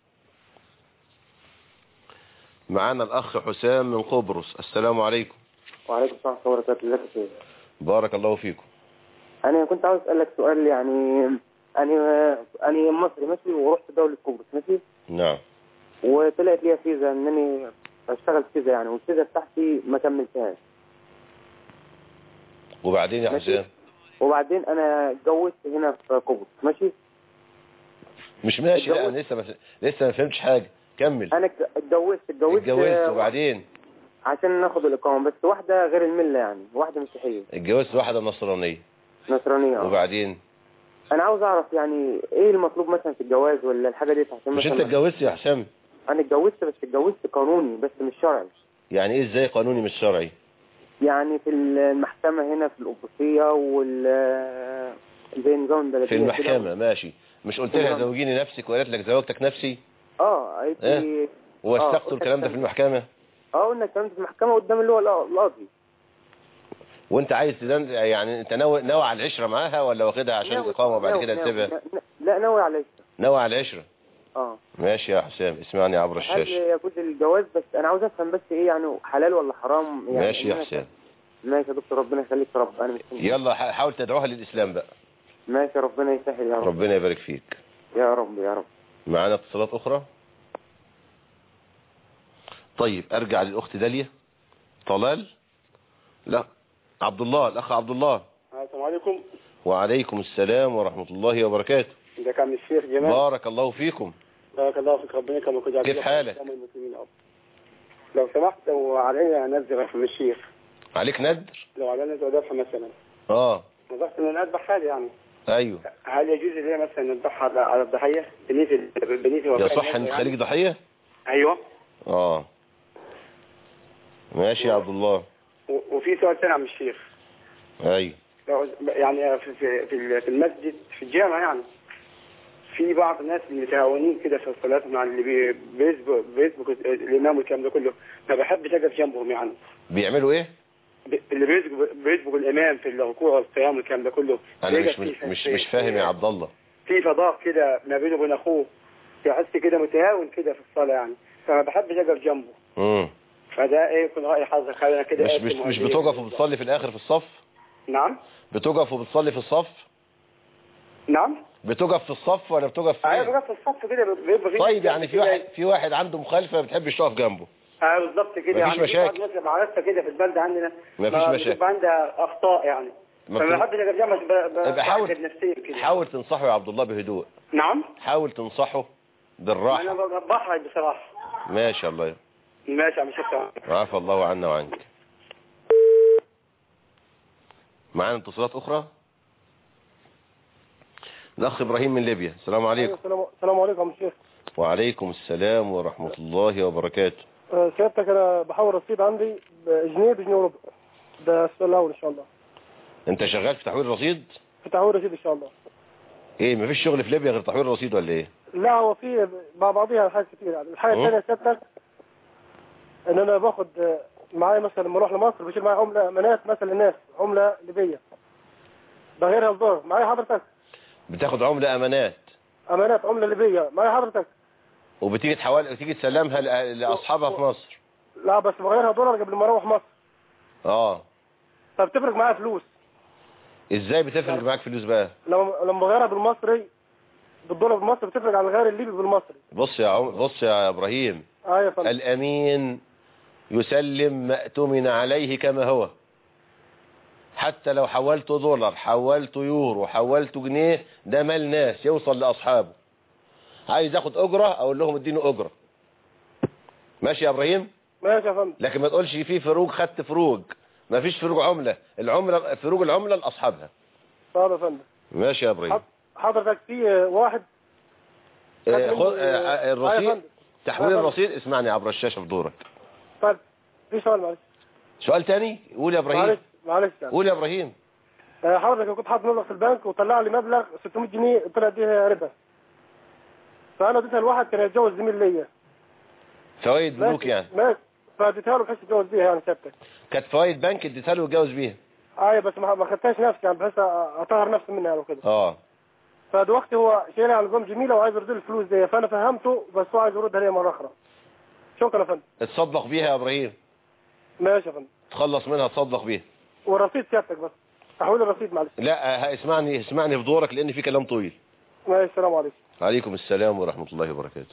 Speaker 1: معانا الاخ حسام من قبرص. السلام عليكم.
Speaker 12: وعليكم السلام ورحمه الله وبركاته. ازيك يا شيخ؟
Speaker 1: بارك الله فيكم.
Speaker 12: انا كنت عاوز اسالك سؤال يعني انا انا مصري ماشي ورحت دوله قبرص ماشي.
Speaker 1: نعم.
Speaker 12: وطلعت لي فيزا انني اشتغل فيزا يعني والفيزا بتاعتي ما كملتهاش.
Speaker 1: وبعدين يا حسام؟
Speaker 12: وبعدين انا اتجوزت هنا في قبرص ماشي.
Speaker 1: مش ماشي. لا انا لسه ما لسه ما فهمتش حاجه. كمل.
Speaker 12: انا اتجوزت اتجوزت
Speaker 1: اتجوزت وبعدين
Speaker 12: عشان ناخد الاقامه بس واحده غير المله يعني واحده مسيحيه.
Speaker 1: اتجوزت واحده نصرانيه.
Speaker 12: نصرانيه.
Speaker 1: وبعدين
Speaker 12: انا عاوز اعرف يعني ايه المطلوب مثلا في الجواز ولا الحاجه دي عشان
Speaker 1: مش انت اتجوزت يا حسام؟
Speaker 12: انا اتجوزت بس اتجوزت قانوني بس مش شرعي.
Speaker 1: يعني ايه ازاي قانوني مش شرعي؟
Speaker 12: يعني في المحكمه هنا في القبرصيه وال زي نظام بلديه
Speaker 1: في المحكمه ماشي. مش قلت لها زوجيني نفسك وقالت لك زوجتك نفسي؟
Speaker 12: اه قالت لي
Speaker 1: إيه؟ ووثقتوا آه الكلام ده في المحكمه؟
Speaker 12: اه قلنا الكلام ده في المحكمه قدام اللي هو القاضي.
Speaker 1: وانت عايز تدن يعني انت ناوي ناوي على العشره معاها ولا واخدها عشان الاقامه وبعد كده تسيبها؟
Speaker 12: لا ناوي على العشره.
Speaker 1: ناوي على العشره.
Speaker 12: اه
Speaker 1: ماشي يا حسام اسمعني عبر الشاشه.
Speaker 12: هل يجوز الجواز بس انا عاوز افهم بس ايه يعني حلال ولا حرام يعني.
Speaker 1: ماشي يا حسام.
Speaker 12: ماشي يا دكتور ربنا يخليك يا رب. انا مستني.
Speaker 1: يلا حاول تدعوها للاسلام بقى.
Speaker 12: ماشي ربنا يسهل يا رب.
Speaker 1: ربنا يبارك فيك
Speaker 12: يا رب يا رب.
Speaker 1: معانا اتصالات اخرى. طيب ارجع للاخت داليا. طلال لا عبد الله الاخ عبد الله.
Speaker 13: السلام عليكم.
Speaker 1: وعليكم السلام ورحمه الله وبركاته.
Speaker 13: ازيك يا عم الشيخ جمال؟
Speaker 1: بارك الله فيكم.
Speaker 13: بارك الله فيك ربنا يكرمك ويجعلك.
Speaker 1: كيف حالك؟
Speaker 13: لو سمحت لو عليا نذر يا الشيخ.
Speaker 1: عليك ندر؟
Speaker 13: لو عليا نذر ذبح مثلا.
Speaker 1: اه
Speaker 13: نذرت ان انا اذبح حالي يعني.
Speaker 1: ايوه.
Speaker 13: هل يجوز لي مثلا نذبح على الضحيه بنيتي بنيتي
Speaker 1: يصح ان تخليك ضحيه؟
Speaker 13: ايوه.
Speaker 1: اه ماشي يا عبد الله.
Speaker 13: وفي سؤال ثاني يا عم الشيخ.
Speaker 1: ايوه.
Speaker 13: لو يعني في في في المسجد في الجامع يعني في بعض الناس المتهاونين كده في الصلاه مع اللي بيسبق بيسبق الامام والكلام ده كله، ما بحبش اقف جنبهم يعني.
Speaker 1: بيعملوا ايه؟
Speaker 13: اللي بيسبق بيسبق الامام في الركوع والقيام والكلام ده كله.
Speaker 1: انا مش مش مش, مش فاهم يا عبد الله.
Speaker 13: في فضاء كده ما بينه وبين اخوه، تحس كده متهاون كده في الصلاه يعني، فما بحبش اقف جنبه.
Speaker 1: امم
Speaker 13: فده ايه يكون راي حضرتك؟ خلينا كده
Speaker 1: مش مش, مش بتقف وبتصلي في الاخر في الصف؟
Speaker 13: نعم.
Speaker 1: بتقف وبتصلي في الصف؟
Speaker 13: نعم.
Speaker 1: بتقف في الصف ولا بتقف في
Speaker 13: ايه؟ ايوه بقف في الصف كده بيبقى.
Speaker 1: طيب يعني في واحد في واحد عنده مخالفه ما بتحبش تقف جنبه.
Speaker 13: اه بالظبط كده.
Speaker 1: مفيش
Speaker 13: يعني
Speaker 1: مشاكل.
Speaker 13: الناس اللي عرفتها كده في البلد عندنا
Speaker 1: مفيش مشاكل.
Speaker 13: عندها اخطاء يعني، فما بحبش اقف جنبه.
Speaker 1: حاول حاول تنصحه يا عبد الله بهدوء.
Speaker 13: نعم.
Speaker 1: حاول تنصحه بالراحه.
Speaker 13: انا بحرج بصراحه.
Speaker 1: ماشي الله يرضى.
Speaker 13: ماشي يا عم شكرا.
Speaker 1: عفى الله عنا وعنك. معانا اتصالات اخرى. الاخ ابراهيم من ليبيا. السلام عليكم.
Speaker 14: السلام عليكم يا شيخ.
Speaker 1: وعليكم السلام ورحمه الله وبركاته.
Speaker 14: سيادتك انا بحول رصيد عندي بجنيه بجنيه وربع. ده السؤال الاول ان شاء الله.
Speaker 1: انت شغال في تحويل رصيد؟
Speaker 14: في تحويل رصيد ان شاء الله.
Speaker 1: ايه مفيش شغل في ليبيا غير تحويل رصيد ولا ايه؟
Speaker 14: لا هو في مع بعضيها حاجات كتير يعني. الحاجه الثانيه سيادتك ان انا باخد معايا مثلا لما اروح لمصر بشيل معايا عمله امانات مثلا للناس، عمله ليبيه بغيرها لدولار. معايا حضرتك؟
Speaker 1: بتاخد عمله امانات؟
Speaker 14: امانات عمله ليبيه معايا حضرتك.
Speaker 1: وبتيجي تحول تيجي تسلمها لاصحابها في مصر؟
Speaker 14: لا بس بغيرها دولار قبل ما اروح مصر.
Speaker 1: اه.
Speaker 14: فبتفرق معايا فلوس.
Speaker 1: ازاي بتفرق معاك فلوس بقى؟
Speaker 14: لما لما بغيرها بالمصري بالدولار بالمصري بتفرق عن الغير الليبي بالمصري.
Speaker 1: بص يا عم بص يا ابراهيم.
Speaker 14: اه يا فندم.
Speaker 1: الامين يسلم ما اؤتمن عليه كما هو، حتى لو حولت دولار حولت يورو حولت جنيه ده مال ناس يوصل لاصحابه. عايز اخد اجره اقول لهم اديني اجره. ماشي يا ابراهيم؟
Speaker 14: ماشي يا فندم.
Speaker 1: لكن ما تقولش في فروج خدت فروج. ما فيش فروج عمله، العمله فروج العمله لاصحابها.
Speaker 14: طيب يا فندم.
Speaker 1: ماشي يا ابراهيم.
Speaker 14: حضرتك في واحد
Speaker 1: آه خد آه الرصيد تحويل الرصيد. اسمعني عبر الشاشه في دورك.
Speaker 14: طيب في سؤال معلش.
Speaker 1: سؤال تاني؟ قول يا ابراهيم.
Speaker 14: معلش معلش يعني.
Speaker 1: قول يا ابراهيم.
Speaker 14: حضرتك كنت حاطط مبلغ في البنك وطلع لي مبلغ ستمية جنيه طلع دي ربا، فانا اديتها لواحد كان يتجوز زميل ليا.
Speaker 1: فوائد بنوك يعني؟
Speaker 14: ماشي. فاديتها له بحيث يتجوز بيها يعني سيادتك.
Speaker 1: كانت فوائد بنك اديتها له يتجوز بيها؟
Speaker 14: ايوه بس ما خدتهاش نفسي يعني بحيث اطهر نفسي منها وكده.
Speaker 1: اه.
Speaker 14: فدلوقتي هو شايلها على نظام جميله وعايز يرد لي الفلوس دي، فانا فهمته بس هو عايز يردها لي مره اخرى. شكرا يا فندم.
Speaker 1: اتصدق بيها يا ابراهيم.
Speaker 14: ماشي يا فندم.
Speaker 1: تخلص منها تصدق بيها.
Speaker 14: والرصيد سيادتك بس تحويل الرصيد معلش.
Speaker 1: لا اسمعني اسمعني في دورك لان في كلام طويل.
Speaker 14: ماشي. السلام عليكم.
Speaker 1: عليكم السلام ورحمه الله وبركاته.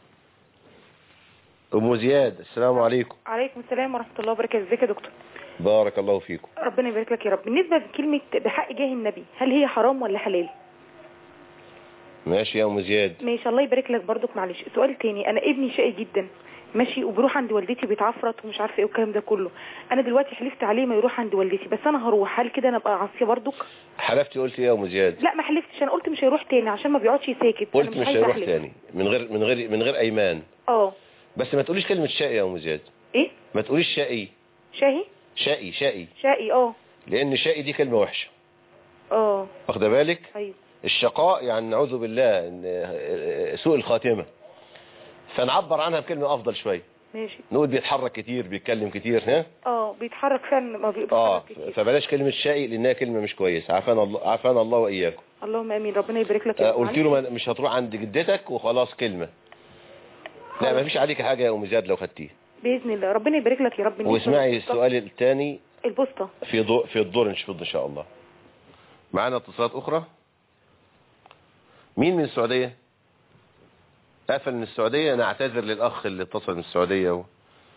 Speaker 1: ام زياد السلام عليكم.
Speaker 3: عليكم السلام ورحمه الله وبركاته. ازيك يا دكتور؟
Speaker 1: بارك الله فيكم.
Speaker 3: ربنا يبارك لك يا رب. بالنسبه لكلمه بحق جاه النبي هل هي حرام ولا حلال؟
Speaker 1: ماشي يا ام زياد.
Speaker 3: ماشي الله يبارك لك برضك. معلش سؤال تاني. انا ابني شقي جدا ماشي وبروح عند والدتي بيتعفرت ومش عارفه ايه والكلام ده كله. انا دلوقتي حلفت عليه ما يروح عند والدتي بس انا هروح، هل كده انا ابقى عاصيه برضك؟
Speaker 1: حلفتي قلت ايه يا ام زياد؟
Speaker 3: لا ما حلفتش، انا قلت مش هيروح تاني عشان ما بيقعدش ساكت.
Speaker 1: قلت مش, مش هيروح تاني من غير من غير من غير ايمان.
Speaker 3: اه
Speaker 1: بس ما تقوليش كلمه شقي يا ام زياد.
Speaker 3: ايه؟
Speaker 1: ما تقوليش شقي.
Speaker 3: شاهي؟
Speaker 1: شقي شقي
Speaker 3: شقي اه
Speaker 1: لان شقي دي كلمه وحشه.
Speaker 3: اه
Speaker 1: واخده بالك؟
Speaker 3: ايوه.
Speaker 1: الشقاء يعني نعوذ بالله ان سوء الخاتمه، فنعبر عنها بكلمه افضل شويه.
Speaker 3: ماشي.
Speaker 1: نقول بيتحرك كتير بيتكلم كتير. ها
Speaker 3: اه بيتحرك فعلا ما بيتحرك
Speaker 1: اه
Speaker 3: كتير.
Speaker 1: فبلاش كلمه شقي لانها كلمه مش كويسه. عافانا الله عافانا الله واياكم.
Speaker 3: اللهم امين. ربنا يبارك لك
Speaker 1: يا آه قلت له مش هتروح عند جدتك وخلاص كلمه. لا ما فيش عليك حاجه يا ام زياد لو خدتيه
Speaker 3: باذن الله. ربنا يبارك لك يا رب.
Speaker 1: واسمعي السؤال الثاني.
Speaker 3: البوسطه
Speaker 1: في ضوء في الدور نشفض ان شاء الله. معانا اتصالات اخرى. مين من السعوديه؟ قفل من السعوديه. انا اعتذر للاخ اللي اتصل من السعوديه و...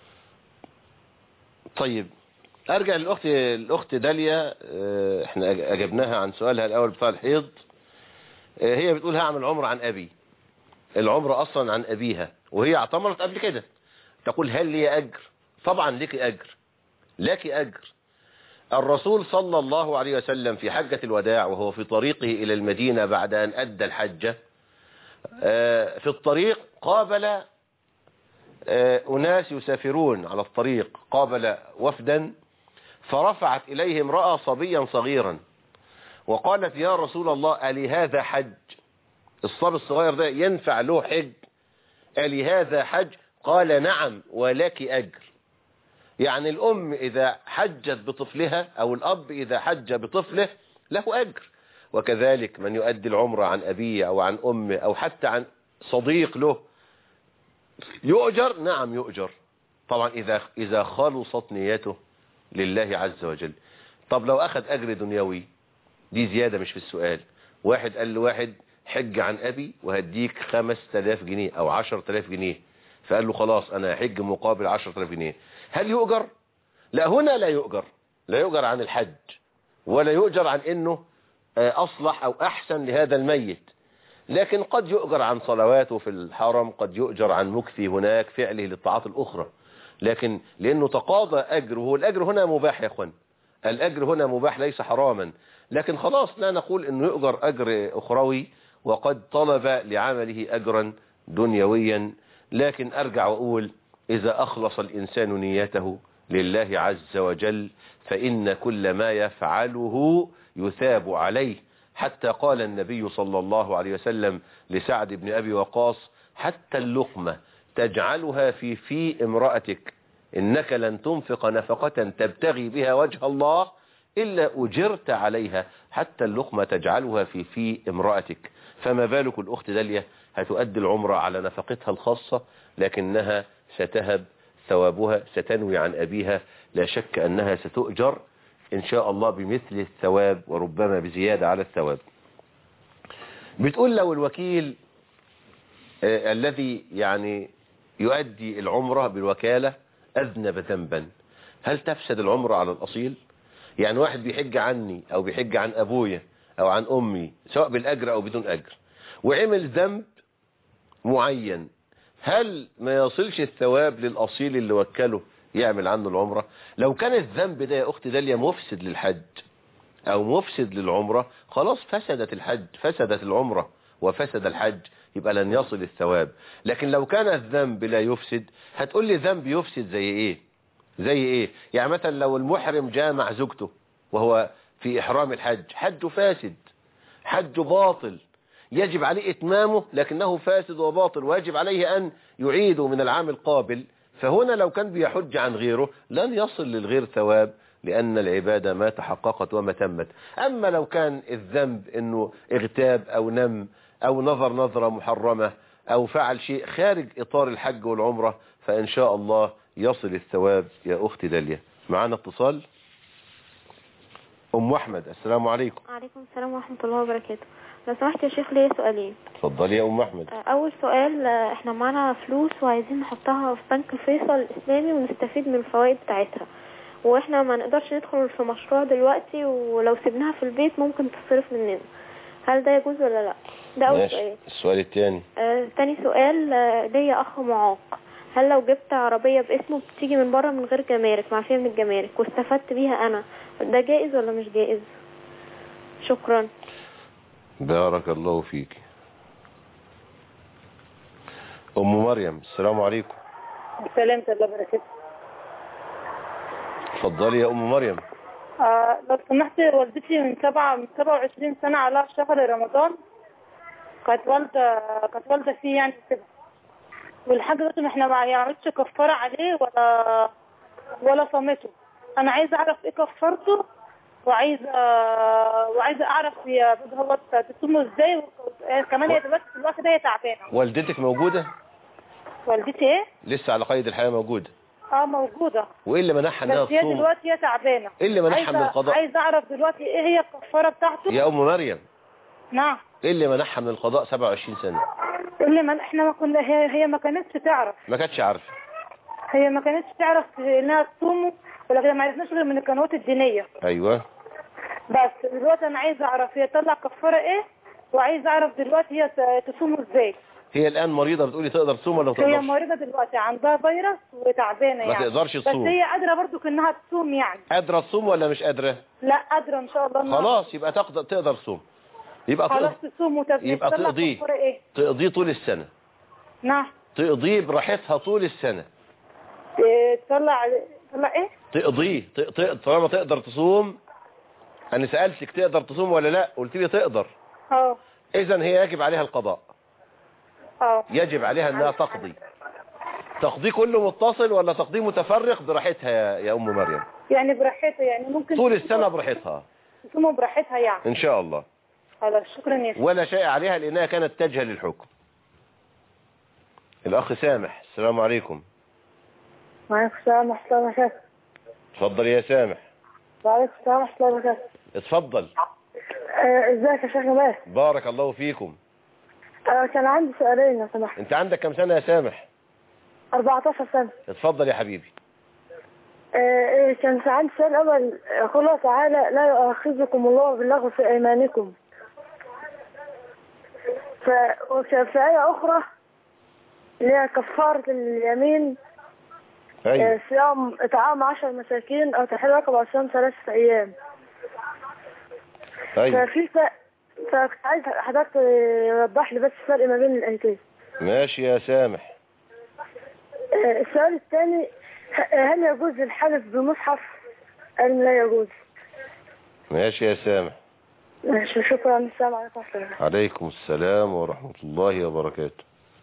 Speaker 1: طيب ارجع للاخت الاخت داليا. احنا اجبناها عن سؤالها الاول بتاع الحيض. هي بتقول هعمل عمره عن ابي. العمره اصلا عن ابيها وهي اعتمرت قبل كده. تقول هل لي اجر طبعا لك أجر، لك أجر. الرسول صلى الله عليه وسلم في حجة الوداع وهو في طريقه إلى المدينة بعد أن أدى الحجة، في الطريق قابل أناس يسافرون على الطريق، قابل وفدا، فرفعت إليه امرأة صبيا صغيرا وقالت يا رسول الله ألي هذا حج؟ الصبي الصغير ده ينفع له حج؟ ألي هذا حج؟ قال نعم ولك أجر. يعني الأم إذا حجت بطفلها أو الأب إذا حج بطفله له أجر، وكذلك من يؤدي العمرة عن أبيه أو عن أمه أو حتى عن صديق له يؤجر. نعم يؤجر طبعا إذا إذا خلصت نيته لله عز وجل. طب لو أخذ أجر دنيوي دي زيادة مش في السؤال. واحد قال له واحد حج عن أبي وهديك خمس تلاف جنيه أو عشر تلاف جنيه، فقال له خلاص أنا هحج مقابل عشر تلاف جنيه، هل يؤجر؟ لا، هنا لا يؤجر، لا يؤجر عن الحج ولا يؤجر عن أنه أصلح أو أحسن لهذا الميت، لكن قد يؤجر عن صلواته في الحرم، قد يؤجر عن مكثي هناك فعله للطاعات الأخرى، لكن لأنه تقاضى أجر، وهو الأجر هنا مباح يا أخوان، الأجر هنا مباح ليس حراما، لكن خلاص لا نقول أنه يؤجر أجر أخروي وقد طلب لعمله أجرا دنيويا. لكن أرجع وأقول إذا أخلص الإنسان نيته لله عز وجل فإن كل ما يفعله يثاب عليه. حتى قال النبي صلى الله عليه وسلم لسعد بن أبي وقاص حتى اللقمة تجعلها في في امرأتك إنك لن تنفق نفقة تبتغي بها وجه الله إلا أجرت عليها، حتى اللقمة تجعلها في في امرأتك. فما بالك الأخت دالية هتؤدي العمرة على نفقتها الخاصة لكنها ستهب ثوابها، ستنوي عن أبيها، لا شك أنها ستؤجر إن شاء الله بمثل الثواب وربما بزيادة على الثواب. بتقول لو الوكيل آه الذي يعني يؤدي العمرة بالوكالة أذنب ذنبا، هل تفسد العمرة على الأصيل؟ يعني واحد بيحج عني أو بيحج عن أبويا أو عن أمي سواء بالأجر أو بدون أجر وعمل ذنب معين، هل ما يصلش الثواب للأصيل اللي وكله يعمل عنه العمرة؟ لو كان الذنب ده يا أختي داليا مفسد للحج أو مفسد للعمرة خلاص فسدت الحج، فسدت العمرة وفسد الحج، يبقى لن يصل الثواب. لكن لو كان الذنب لا يفسد، هتقول لي ذنب يفسد زي إيه؟ زي إيه؟ يعني مثلا لو المحرم جامع زوجته وهو في إحرام الحج، حجه فاسد، حجه باطل، يجب عليه إتمامه لكنه فاسد وباطل ويجب عليه أن يعيده من العام القابل. فهنا لو كان بيحج عن غيره لن يصل للغير ثواب لأن العبادة ما تحققت وما تمت. أما لو كان الذنب أنه اغتاب أو نم أو نظر نظرة محرمة أو فعل شيء خارج إطار الحج والعمرة فإن شاء الله يصل الثواب يا أختي داليا. معنا اتصال. أم أحمد، السلام عليكم.
Speaker 15: وعليكم السلام ورحمة الله وبركاته. لو سمحت يا شيخ ليا سؤالين.
Speaker 1: اتفضلي يا أم أحمد.
Speaker 15: أول سؤال، احنا معنا فلوس وعايزين نحطها في بنك فيصل الإسلامي ونستفيد من الفوائد بتاعتها، واحنا ما نقدرش ندخل في مشروع دلوقتي ولو سيبناها في البيت ممكن تصرف مننا، هل ده يجوز ولا لا؟ ده أول سؤال.
Speaker 1: السؤال الثاني.
Speaker 15: آه تاني سؤال، آه ليا أخ معاق، هل لو جبت عربية باسمه بتيجي من بره من غير جمارك، معفية من الجمارك، واستفدت بيها أنا، ده جائز ولا مش جائز؟ شكرا.
Speaker 1: بارك الله فيك. أم مريم، السلام عليكم.
Speaker 16: السلام الله وبركاته.
Speaker 1: اتفضلي يا أم مريم.
Speaker 16: آه لو سمحت، والدتي من سبعة من سبعة وعشرين سنة على شهر رمضان كانت والدة كانت والدة فيه يعني كده، والحاجة دلوقتي احنا ما عملتش كفارة عليه ولا ولا صمته. أنا عايزة أعرف إيه كفارته، وعايزة وعايزة أعرف هو تصومه إزاي، كمان هي دلوقتي في الوقت ده هي تعبانة.
Speaker 1: والدتك موجودة؟
Speaker 16: والدتي إيه؟
Speaker 1: لسه على قيد الحياة موجودة؟
Speaker 16: اه موجودة.
Speaker 1: وايه اللي منحها انها
Speaker 16: تصوم؟ بس هي دلوقتي هي تعبانة.
Speaker 1: ايه اللي منحها من القضاء؟
Speaker 16: عايزة اعرف دلوقتي ايه هي الكفارة بتاعته.
Speaker 1: يا ام مريم.
Speaker 16: نعم.
Speaker 1: ايه اللي منحها من القضاء سبعة وعشرين سنة؟
Speaker 16: اللي من احنا ما كنا هي هي ما كانتش تعرف.
Speaker 1: ما كانتش عارفة.
Speaker 16: هي ما كانتش تعرف انها تصوم، ولكن ما عرفناش غير من القنوات الدينية.
Speaker 1: ايوه.
Speaker 16: بس دلوقتي انا عايزة اعرف هي تطلع كفارة ايه، وعايزة اعرف دلوقتي هي تصوم ازاي.
Speaker 1: هي الآن مريضة بتقولي تقدر تصوم ولا ما
Speaker 16: هي
Speaker 1: تقدرش؟
Speaker 16: مريضة دلوقتي عندها فيروس وتعبانة
Speaker 1: ما
Speaker 16: يعني.
Speaker 1: تقدرش تصوم.
Speaker 16: بس هي قادرة برضو انها تصوم يعني.
Speaker 1: قادرة تصوم ولا مش قادرة؟
Speaker 16: لا قادرة ان شاء الله إنها
Speaker 1: خلاص يبقى تقدر تقدر تصوم. يبقى
Speaker 16: خلاص
Speaker 1: تقض-
Speaker 16: تصوم وتبني.
Speaker 1: يبقى تقضيه
Speaker 16: ايه؟
Speaker 1: تقضيه طول السنة.
Speaker 16: نعم.
Speaker 1: تقضيه براحتها طول السنة.
Speaker 16: إيه، تطلع تطلع ايه؟
Speaker 1: تقضيه ت- ت- طالما تقدر تصوم. انا سألتك تقدر تصوم ولا لا، قلت لي تقدر.
Speaker 16: اه
Speaker 1: اذا هي يجب عليها القضاء.
Speaker 16: اه
Speaker 1: يجب عليها انها تقضي. تقضيه كله متصل ولا تقضيه متفرق براحتها يا, يا ام مريم؟
Speaker 16: يعني براحتها يعني ممكن
Speaker 1: طول السنة براحتها
Speaker 16: تصوم براحتها يعني.
Speaker 1: ان شاء الله.
Speaker 16: خلاص شكرا يا شيخ.
Speaker 1: ولا شيء عليها لانها كانت تجهل الحكم. الاخ سامح، السلام عليكم.
Speaker 17: وعليكم السلام ورحمة الله وبركاته.
Speaker 1: اتفضل يا سامح.
Speaker 17: وعليكم السلام ورحمة الله وبركاته.
Speaker 1: اتفضل.
Speaker 17: آه، ازيك يا شيخ نبات؟
Speaker 1: بارك الله فيكم.
Speaker 17: آه، كان عندي سؤالين لو سمحت.
Speaker 1: انت عندك كم سنة يا سامح؟
Speaker 17: أربعتاشر سنة.
Speaker 1: اتفضل يا حبيبي.
Speaker 17: آه، كان في عندي سؤال أول، يقول الله تعالى لا يؤاخذكم الله باللغو في أيمانكم. ف... وكان في آية أخرى اللي هي كفارة اليمين.
Speaker 1: أيوة.
Speaker 17: آه، صيام إطعام عشر مساكين أو تحرير رقبة أو صيام ثلاثة أيام.
Speaker 1: أيوة.
Speaker 17: ففي فرق، فكنت عايز حضرتك توضح لي بس الفرق ما بين الآيتين.
Speaker 1: ماشي يا سامح.
Speaker 17: آه، السؤال الثاني، هل يجوز الحلف بمصحف أم لا يجوز؟
Speaker 1: ماشي يا سامح.
Speaker 17: ماشي، شكرا. السلام عليكم ورحمة الله.
Speaker 1: عليكم السلام ورحمة الله وبركاته.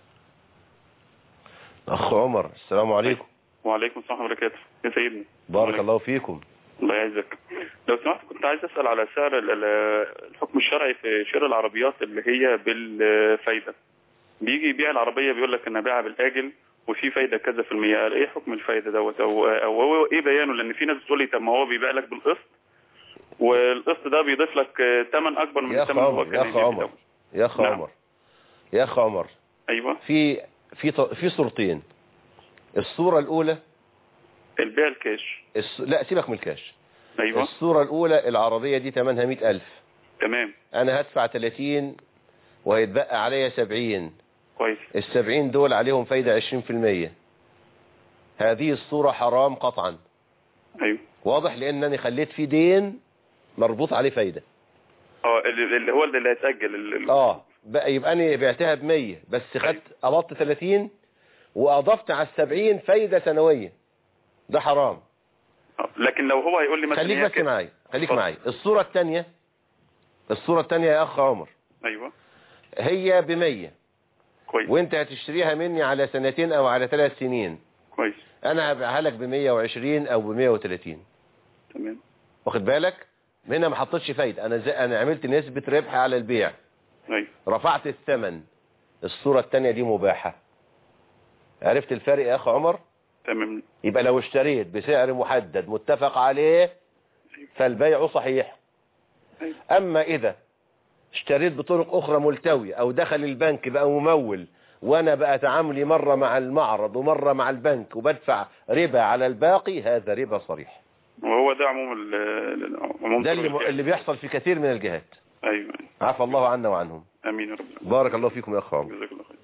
Speaker 1: أخ عمر، السلام عليكم.
Speaker 18: وعليكم السلام ورحمة الله وبركاته. يا سيدنا
Speaker 1: بارك الله فيكم.
Speaker 18: الله يعزك. لو سمحت كنت عايز أسأل على سعر ال- ال- الحكم الشرعي في شراء العربيات اللي هي بالفايدة. بيجي يبيع العربية بيقول لك إنها بيعها بالآجل وفي فايدة كذا في المية. قال إيه حكم الفايدة دوت أو أو هو إيه بيانه؟ لأن في ناس بتقول لي طب ما هو بيبيع لك بالقسط والقسط ده بيضيف لك ثمن أكبر من
Speaker 1: يا
Speaker 18: الثمن اللي هو
Speaker 1: أخ
Speaker 18: كان
Speaker 1: عمر
Speaker 18: يجيب ده.
Speaker 1: يا أخ
Speaker 18: نعم.
Speaker 1: عمر يا أخ عمر
Speaker 18: أيوة.
Speaker 1: في في ط- في صورتين. الصورة الأولى
Speaker 18: البيع الكاش.
Speaker 1: الس... لا سيبك من الكاش.
Speaker 18: أيوة.
Speaker 1: الصورة الأولى العربية دي ثمنها مئة ألف.
Speaker 18: تمام.
Speaker 1: أنا هدفع ثلاثين وهيتبقى عليا سبعين.
Speaker 18: كويس.
Speaker 1: السبعين دول عليهم فايدة عشرين في المية. هذه الصورة حرام قطعا.
Speaker 18: أيوة.
Speaker 1: واضح لأنني خليت في دين مربوط عليه فايدة.
Speaker 18: اه اللي اللي هو اللي هيتأجل ال-
Speaker 1: اه بقى يبقى أنا بعتها بمية بس خدت قبضت ثلاثين وأضفت على السبعين فايدة سنوية. ده حرام.
Speaker 18: لكن لو هو هيقول لي مثلا
Speaker 1: خليك
Speaker 18: هي
Speaker 1: بس
Speaker 18: كده.
Speaker 1: معايا خليك
Speaker 18: اتفضل.
Speaker 1: معايا الصورة الثانية الصورة الثانية يا أخ عمر
Speaker 18: أيوة.
Speaker 1: هي بمية.
Speaker 18: كويس.
Speaker 1: وانت هتشتريها مني على سنتين او على ثلاث سنين.
Speaker 18: كويس.
Speaker 1: انا هبيعها لك بمية وعشرين او بمية وثلاثين.
Speaker 18: تمام.
Speaker 1: واخد بالك؟ هنا ما حطيتش فايدة. انا زي انا عملت نسبة ربح على البيع.
Speaker 18: أيوة.
Speaker 1: رفعت الثمن. الصورة الثانية دي مباحة. عرفت الفرق يا اخ عمر؟
Speaker 18: تمام.
Speaker 1: يبقى لو اشتريت بسعر محدد متفق عليه فالبيع صحيح. اما اذا اشتريت بطرق اخرى ملتوية او دخل البنك بقى ممول وانا بقى تعاملي مرة مع المعرض ومرة مع البنك وبدفع ربا على الباقي، هذا ربا صريح.
Speaker 18: وهو ده عموم ال ال- عموم
Speaker 1: ده اللي,
Speaker 18: الرجال.
Speaker 1: اللي بيحصل في كثير من الجهات.
Speaker 18: أيوة.
Speaker 1: عفى الله عنا وعنهم.
Speaker 18: امين يا رب.
Speaker 1: بارك الله فيكم يا اخ عمر.
Speaker 18: جزاك الله خير.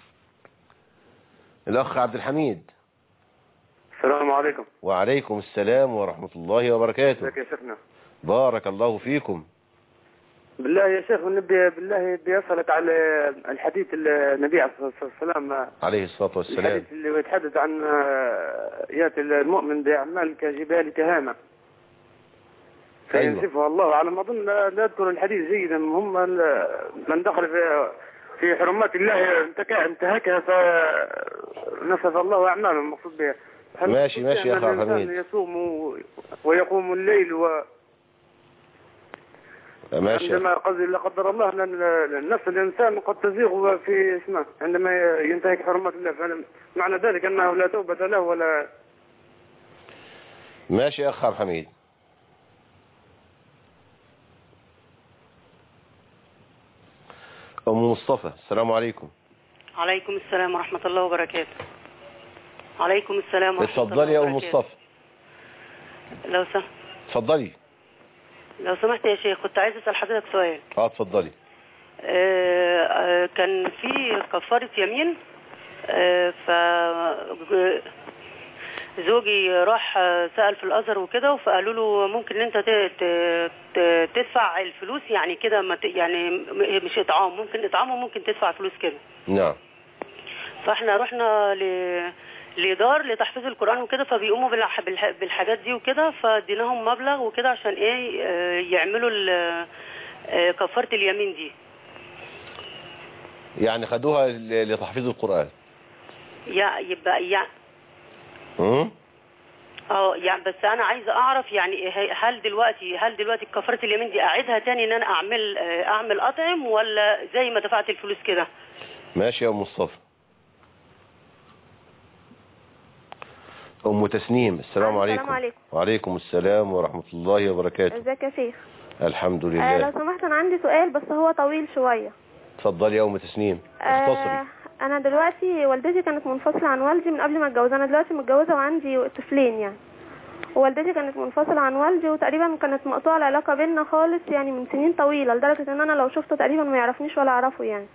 Speaker 1: الاخ عبد الحميد.
Speaker 19: السلام عليكم.
Speaker 1: وعليكم السلام ورحمة الله وبركاته.
Speaker 19: ازيك يا شيخنا؟
Speaker 1: بارك الله فيكم.
Speaker 19: بالله يا شيخ نبي بالله بدي اسالك على الحديث النبي عليه الصلاه والسلام
Speaker 1: عليه الصلاة والسلام.
Speaker 19: الحديث اللي يتحدث عن ياتي المؤمن باعمال كجبال تهامه فينسفها الله. على ما اظن لا اذكر الحديث جيدا. هم من دخل في في حرمات الله انتهكها فنسف الله اعماله. المقصود بها
Speaker 1: ماشي ماشي يا اخ عبد الحميد.
Speaker 19: يصوم ويقوم الليل و
Speaker 1: ماشي.
Speaker 19: عندما قصدي لا قدر الله ان نفس الانسان قد تزيغ في اسمه عندما ينتهك حرمات الله، معنى ذلك انه لا توبة له ولا.
Speaker 1: ماشي يا اخ عبد الحميد. ام مصطفى، السلام عليكم.
Speaker 20: عليكم السلام ورحمة الله وبركاته. عليكم السلام ورحمة الله وبركاته.
Speaker 1: اتفضلي يا ام مصطفى.
Speaker 20: لو سمحت
Speaker 1: اتفضلي.
Speaker 20: لو سمحت يا شيخ كنت عايز اسال حضرتك سؤال.
Speaker 1: اه اتفضلي.
Speaker 20: آه كان في كفارة يمين، آه ف زوجي راح سأل في الأزهر وكده، فقالوا له ممكن انت تدفع الفلوس يعني كده، يعني مش اطعام، ممكن اطعام وممكن تدفع فلوس كده.
Speaker 1: نعم.
Speaker 20: فاحنا رحنا ل لدار لتحفيظ القرآن وكده، فبيقوموا بالحاجات دي وكده، فاديناهم مبلغ وكده عشان ايه يعملوا كفارة اليمين دي.
Speaker 1: يعني خدوها لتحفيظ القرآن.
Speaker 20: يا يبقى يعني
Speaker 1: امم
Speaker 20: اه يعني بس انا عايزه اعرف يعني هل دلوقتي هل دلوقتي كفاره اليمين دي اعيدها تاني ان انا اعمل اعمل اطعم، ولا زي ما دفعت الفلوس كده؟
Speaker 1: ماشي يا ام مصطفى. ام تسنيم، السلام عليكم.
Speaker 15: السلام عليكم.
Speaker 1: وعليكم السلام ورحمه الله وبركاته.
Speaker 15: ازيك يا شيخ؟
Speaker 1: الحمد لله.
Speaker 15: آه لو سمحت انا عندي سؤال بس هو طويل شويه.
Speaker 1: اتفضلي يا ام تسنيم، اختصري.
Speaker 15: آه انا دلوقتي والدتي كانت منفصله عن والدي من قبل ما اتجوز. انا دلوقتي متجوزه وعندي طفلين يعني. ووالدتي كانت منفصله عن والدي، وتقريبا كانت مقطوعه العلاقه بيننا خالص يعني من سنين طويله، لدرجه ان انا لو شفته تقريبا ما يعرفنيش ولا اعرفه يعني.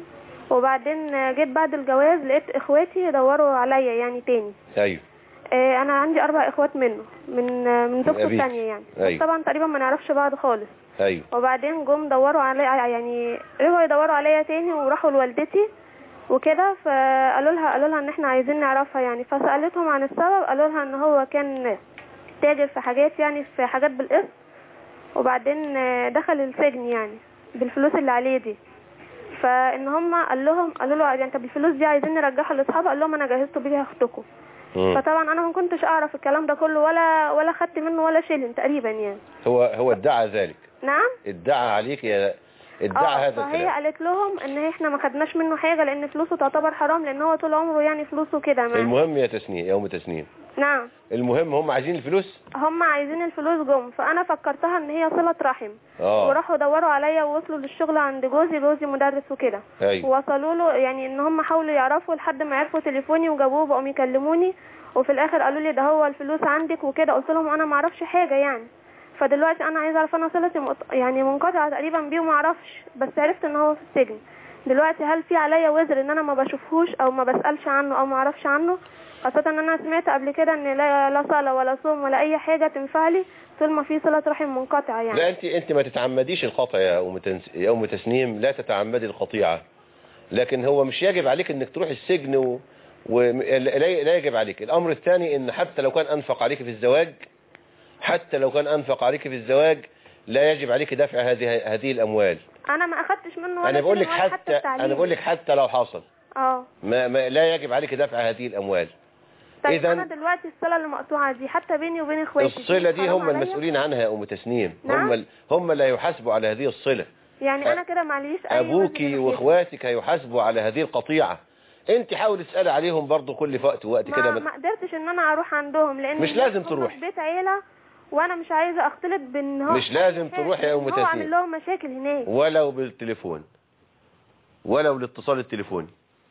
Speaker 15: وبعدين جيت بعد الجواز لقيت اخواتي يدوروا عليا يعني تاني.
Speaker 1: ايوه.
Speaker 15: آه انا عندي اربع اخوات منه من من زوجته الثانيه يعني.
Speaker 1: أيوة.
Speaker 15: طبعا تقريبا ما نعرفش بعض خالص.
Speaker 1: ايوه.
Speaker 15: وبعدين جم دوروا عليا يعني رجعوا يدوروا عليا تاني وراحوا لوالدتي وكده، فقالوا لها قالوا لها ان احنا عايزين نعرفها يعني. فسالتهم عن السبب، قالوا لها ان هو كان تاجر في حاجات يعني في حاجات بالقسط، وبعدين دخل السجن يعني بالفلوس اللي عليه دي. فان هم قال لهم قالوا له يعني طب الفلوس دي عايزين نرجعها لاصحابها، قال لهم انا جهزت بيها اختكم. فطبعا انا ما كنتش اعرف الكلام ده كله ولا ولا خدت منه ولا شيلن تقريبا يعني.
Speaker 1: هو هو ادعى ذلك.
Speaker 15: نعم.
Speaker 1: ادعى عليك يا ادعى هذا الكلام.
Speaker 15: فهي قالت لهم ان احنا ما خدناش منه حاجه لان فلوسه تعتبر حرام، لان هو طول عمره يعني فلوسه كده.
Speaker 1: المهم يا تسنيم يا ام تسنيم.
Speaker 15: نعم.
Speaker 1: المهم هم عايزين الفلوس.
Speaker 15: هم عايزين الفلوس جم، فانا فكرتها ان هي صله رحم.
Speaker 1: اه
Speaker 15: وراحوا دوروا عليا ووصلوا للشغل عند جوزي، جوزي مدرس وكده.
Speaker 1: أيوة.
Speaker 15: ووصلوا له يعني ان هم حاولوا يعرفوا لحد ما عرفوا تليفوني وجابوه بقوا يكلموني، وفي الاخر قالوا لي ده هو الفلوس عندك وكده. قلت لهم انا ما اعرفش حاجه يعني. فدلوقتي انا عايزه اعرف، انا صلتي يعني منقطعه تقريبا بيه وما اعرفش، بس عرفت ان هو في السجن دلوقتي. هل في عليا وزر ان انا ما بشوفهوش او ما بسالش عنه او ما اعرفش عنه؟ خاصه ان انا سمعت قبل كده ان لا لا صلاه ولا صوم ولا اي حاجه تنفع لي طول ما في صله رحم منقطعه يعني.
Speaker 1: لا انت انت ما تتعمديش القطع يا ام تنس... يا ام تسنيم، لا تتعمدي القطيعه. لكن هو مش يجب عليك انك تروح السجن و... ولا يجب عليك. الامر الثاني ان حتى لو كان انفق عليك في الزواج حتى لو كان انفق عليك في الزواج لا يجب عليك دفع هذه هذه الاموال.
Speaker 15: انا ما اخدتش منه ولا
Speaker 1: انا بقول لك حتى,
Speaker 15: حتى
Speaker 1: انا بقول لك حتى لو حصل
Speaker 15: اه
Speaker 1: ما, ما لا يجب عليك دفع هذه الاموال.
Speaker 15: طيب إذن انا دلوقتي الصله اللي مقطوعه دي حتى بيني وبين اخواتي
Speaker 1: الصله دي هم المسؤولين عنها يا ام تسنيم.
Speaker 15: نعم؟
Speaker 1: هم هم اللي هيحاسبوا على هذه الصله.
Speaker 15: يعني انا كده معليش اي
Speaker 1: ابوكي واخواتك هيحاسبوا على هذه القطيعه. انت حاولي تسالي عليهم برضو كل وقت وقت كده.
Speaker 15: ما, ما قدرتش ان انا اروح عندهم لان
Speaker 1: مش لازم تروح
Speaker 15: بيت عيله وانا مش عايزه اختلط بان
Speaker 1: مش لازم تروح يا ام تسنيم.
Speaker 15: هو عامل لهم مشاكل هناك
Speaker 1: ولو بالتليفون ولو الاتصال التليفوني.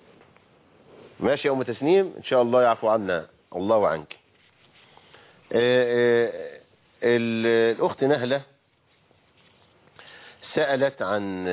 Speaker 1: ماشي يا ام تسنيم، ان شاء الله يعفو عنا الله عنك. الاخت نهله سالت عن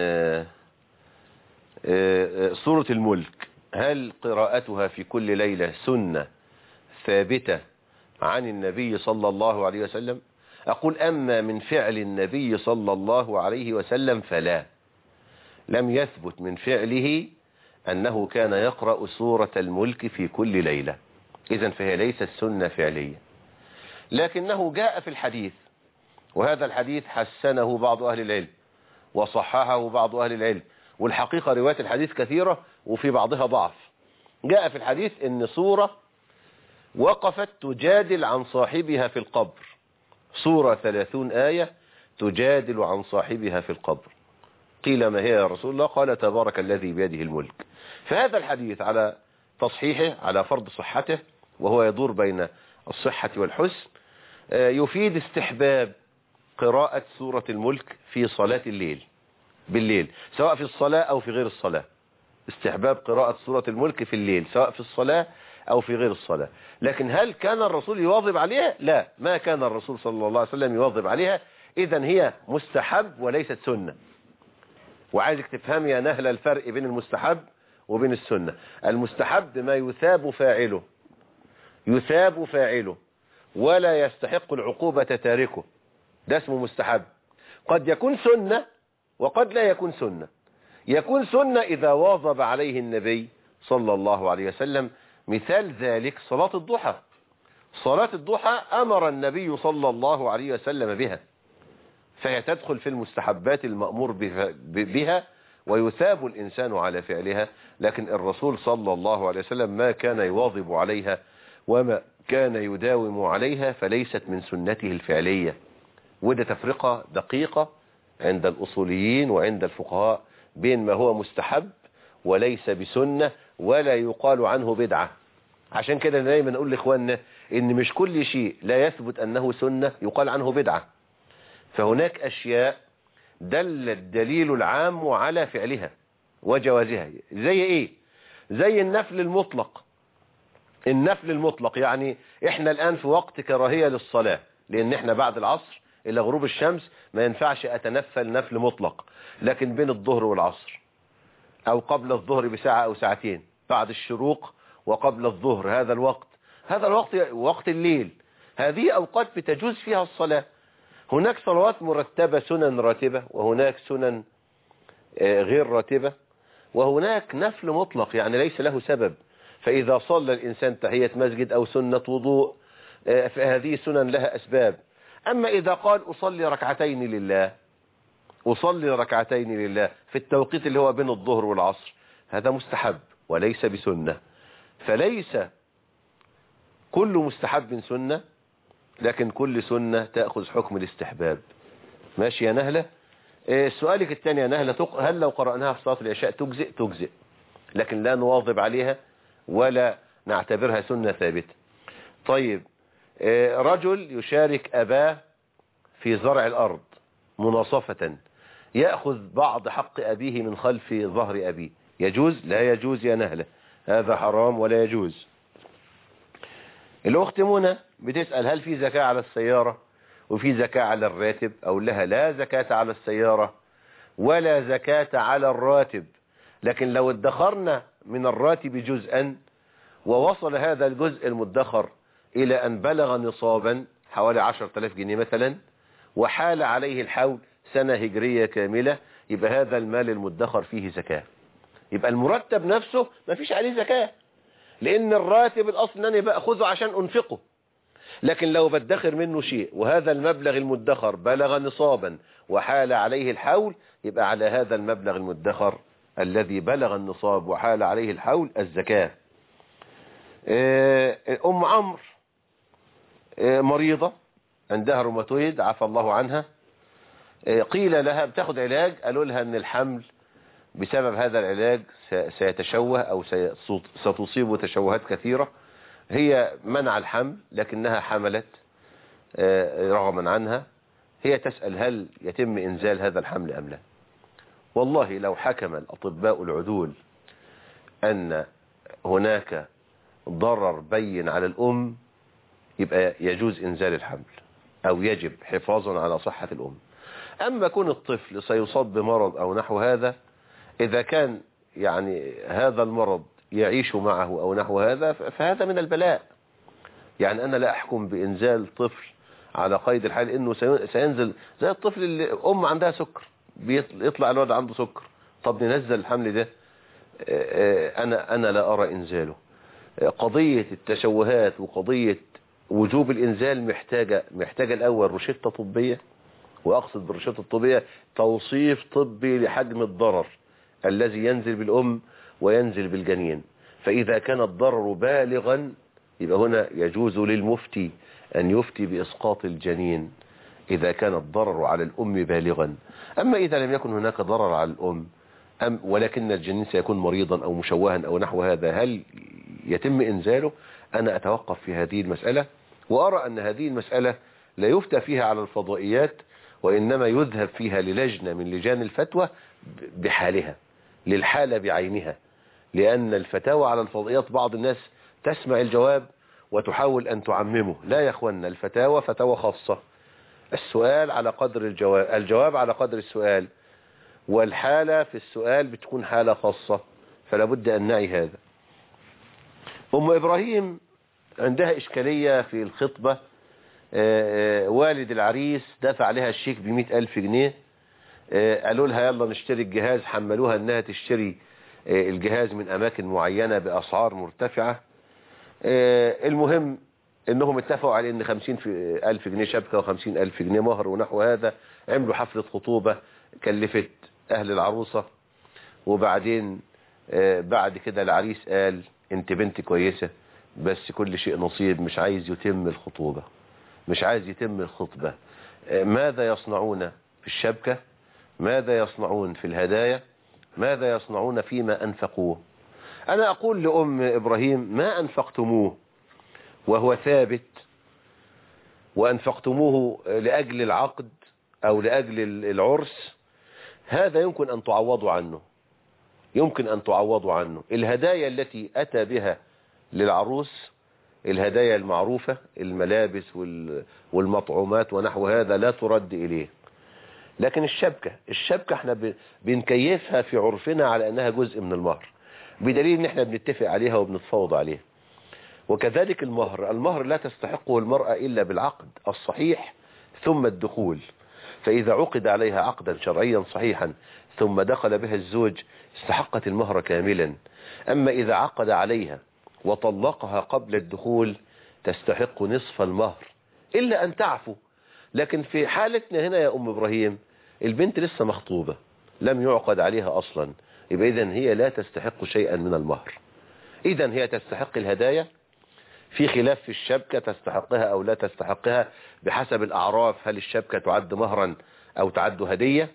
Speaker 1: سورة الملك، هل قراءتها في كل ليلة سنة ثابتة عن النبي صلى الله عليه وسلم؟ أقول أما من فعل النبي صلى الله عليه وسلم فلا، لم يثبت من فعله أنه كان يقرأ سورة الملك في كل ليلة، إذن فهي ليست سنة فعلية. لكنه جاء في الحديث، وهذا الحديث حسنه بعض أهل العلم وصححه بعض أهل العلم، والحقيقة روايات الحديث كثيرة وفي بعضها ضعف. جاء في الحديث ان سورة وقفت تجادل عن صاحبها في القبر، سورة ثلاثون آية تجادل عن صاحبها في القبر. قيل ما هي يا رسول الله؟ قال تبارك الذي بيده الملك. فهذا الحديث على تصحيحه على فرض صحته، وهو يدور بين الصحة والحسن، يفيد استحباب قراءة سورة الملك في صلاة الليل بالليل، سواء في الصلاة أو في غير الصلاة. استحباب قراءة سورة الملك في الليل سواء في الصلاة أو في غير الصلاة. لكن هل كان الرسول يواظب عليها؟ لا، ما كان الرسول صلى الله عليه وسلم يواظب عليها. إذن هي مستحب وليست سنة. وعايزك تفهم يا نهلة الفرق بين المستحب وبين السنة. المستحب ما يثاب فاعله يثاب فاعله ولا يستحق العقوبة تاركه، ده اسمه مستحب. قد يكون سنة وقد لا يكون سنة. يكون سنة إذا واظب عليه النبي صلى الله عليه وسلم. مثال ذلك صلاة الضحى. صلاة الضحى أمر النبي صلى الله عليه وسلم بها، فهي تدخل في المستحبات المأمور بها ويثاب الإنسان على فعلها. لكن الرسول صلى الله عليه وسلم ما كان يواظب عليها وما كان يداوم عليها، فليست من سنته الفعلية. وده تفرقة دقيقة عند الأصوليين وعند الفقهاء بين ما هو مستحب وليس بسنة ولا يقال عنه بدعة. عشان كده دايما نقول لإخواننا إن مش كل شيء لا يثبت أنه سنة يقال عنه بدعة. فهناك أشياء دل الدليل العام على فعلها وجوازها. زي إيه؟ زي النفل المطلق. النفل المطلق يعني إحنا الآن في وقت كراهية للصلاة، لأن إحنا بعد العصر إلى غروب الشمس ما ينفعش أتنفل نفل مطلق، لكن بين الظهر والعصر أو قبل الظهر بساعة أو ساعتين، بعد الشروق وقبل الظهر، هذا الوقت هذا الوقت وقت الليل، هذه أوقات بتجوز فيها الصلاة. هناك صلوات مرتبة سنن راتبة، وهناك سنن غير راتبة، وهناك نفل مطلق يعني ليس له سبب. فإذا صلى الإنسان تحية مسجد أو سنة وضوء فهذه سنن لها أسباب. أما إذا قال أصلي ركعتين لله أصلي ركعتين لله في التوقيت اللي هو بين الظهر والعصر، هذا مستحب وليس بسنة. فليس كل مستحب سنة، لكن كل سنة تأخذ حكم الاستحباب. ماشي يا نهلة؟ إيه سؤالك الثاني يا نهلة، هل لو قرأناها في صلاة العشاء تجزئ؟ تجزئ، لكن لا نواظب عليها ولا نعتبرها سنة ثابتة. طيب، إيه رجل يشارك أباه في زرع الأرض مناصفة، يأخذ بعض حق أبيه من خلف ظهر أبيه، يجوز؟ لا يجوز يا نهلة، هذا حرام ولا يجوز. الأخت منى بتسأل هل في زكاة على السيارة وفي زكاة على الراتب؟ أو لها لا زكاة على السيارة ولا زكاة على الراتب، لكن لو ادخرنا من الراتب جزءا ووصل هذا الجزء المدخر إلى أن بلغ نصابا حوالي عشرة آلاف جنيه مثلا، وحال عليه الحول سنة هجرية كاملة، يبقى هذا المال المدخر فيه زكاة. يبقى المرتب نفسه ما فيش عليه زكاة، لأن الراتب الأصل أنني بأخذه عشان أنفقه. لكن لو بدخر منه شيء وهذا المبلغ المدخر بلغ نصابا وحال عليه الحول، يبقى على هذا المبلغ المدخر الذي بلغ النصاب وحال عليه الحول الزكاة. أم عمرو مريضة عندها روماتويد عفى الله عنها، قيل لها بتاخد علاج، قالوا لها أن الحمل بسبب هذا العلاج سيتشوه أو ستصيب تشوهات كثيرة. هي منع الحمل لكنها حملت رغما عنها. هي تسأل هل يتم إنزال هذا الحمل أم لا؟ والله لو حكم الأطباء العدول أن هناك ضرر بين على الأم يبقى يجوز إنزال الحمل أو يجب حفاظا على صحة الأم. أما كون الطفل سيصاب بمرض أو نحو هذا، إذا كان يعني هذا المرض يعيش معه أو نحو هذا فهذا من البلاء. يعني أنا لا أحكم بإنزال طفل على قيد الحال إنه سينزل زي الطفل اللي أم عندها سكر بيطلع الولد عنده سكر، طب ننزل الحمل ده؟ أنا أنا لا أرى إنزاله. قضية التشوهات وقضية وجوب الإنزال محتاجة محتاجة الأول روشتة طبية، وأقصد بالروشتة الطبية توصيف طبي لحجم الضرر الذي ينزل بالأم وينزل بالجنين. فإذا كان الضرر بالغا يبقى هنا يجوز للمفتي أن يفتي بإسقاط الجنين إذا كان الضرر على الأم بالغا. أما إذا لم يكن هناك ضرر على الأم أم ولكن الجنين سيكون مريضا أو مشوها أو نحو هذا، هل يتم إنزاله؟ أنا أتوقف في هذه المسألة، وأرى أن هذه المسألة لا يفتى فيها على الفضائيات، وإنما يذهب فيها للجنة من لجان الفتوى بحالها، للحالة بعينها. لأن الفتاوى على الفضائيات بعض الناس تسمع الجواب وتحاول أن تعممه. لا يا أخوانا، الفتاوى فتاوى خاصة، السؤال على قدر الجواب، الجواب على قدر السؤال. والحالة في السؤال بتكون حالة خاصة، فلا بد أن نعي هذا. أم إبراهيم عندها إشكالية في الخطبة. والد العريس دفع لها الشيك بمئة ألف جنيه، قالوا لها يلا نشتري الجهاز، حملوها أنها تشتري الجهاز من أماكن معينة بأسعار مرتفعة. المهم انهم اتفقوا على ان خمسين ألف جنيه شبكة وخمسين ألف جنيه مهر ونحو هذا. عملوا حفلة خطوبة كلفت اهل العروسة، وبعدين بعد كده العريس قال انت بنت كويسة بس كل شيء نصيب، مش عايز يتم الخطوبة، مش عايز يتم الخطبة. ماذا يصنعون في الشبكة؟ ماذا يصنعون في الهدايا؟ ماذا يصنعون فيما أنفقوه؟ أنا أقول لأم إبراهيم ما أنفقتموه وهو ثابت، وأنفقتموه لأجل العقد أو لأجل العرس، هذا يمكن أن تعوضوا عنه، يمكن أن تعوضوا عنه. الهدايا التي أتى بها للعروس، الهدايا المعروفة، الملابس والمطعومات ونحو هذا لا ترد إليه. لكن الشبكة الشبكة احنا بنكيفها في عرفنا على أنها جزء من المهر، بدليل ان احنا بنتفق عليها وبنتفاوض عليها. وكذلك المهر، المهر لا تستحقه المرأة إلا بالعقد الصحيح ثم الدخول. فإذا عقد عليها عقدا شرعيا صحيحا ثم دخل بها الزوج استحقت المهر كاملا. أما إذا عقد عليها وطلقها قبل الدخول تستحق نصف المهر إلا أن تعفو. لكن في حالتنا هنا يا أم إبراهيم البنت لسه مخطوبة لم يعقد عليها أصلا، يبقى إذن هي لا تستحق شيئا من المهر. إذن هي تستحق الهدايا، في خلاف في الشبكة تستحقها أو لا تستحقها بحسب الأعراف، هل الشبكة تعد مهرا أو تعد هدية.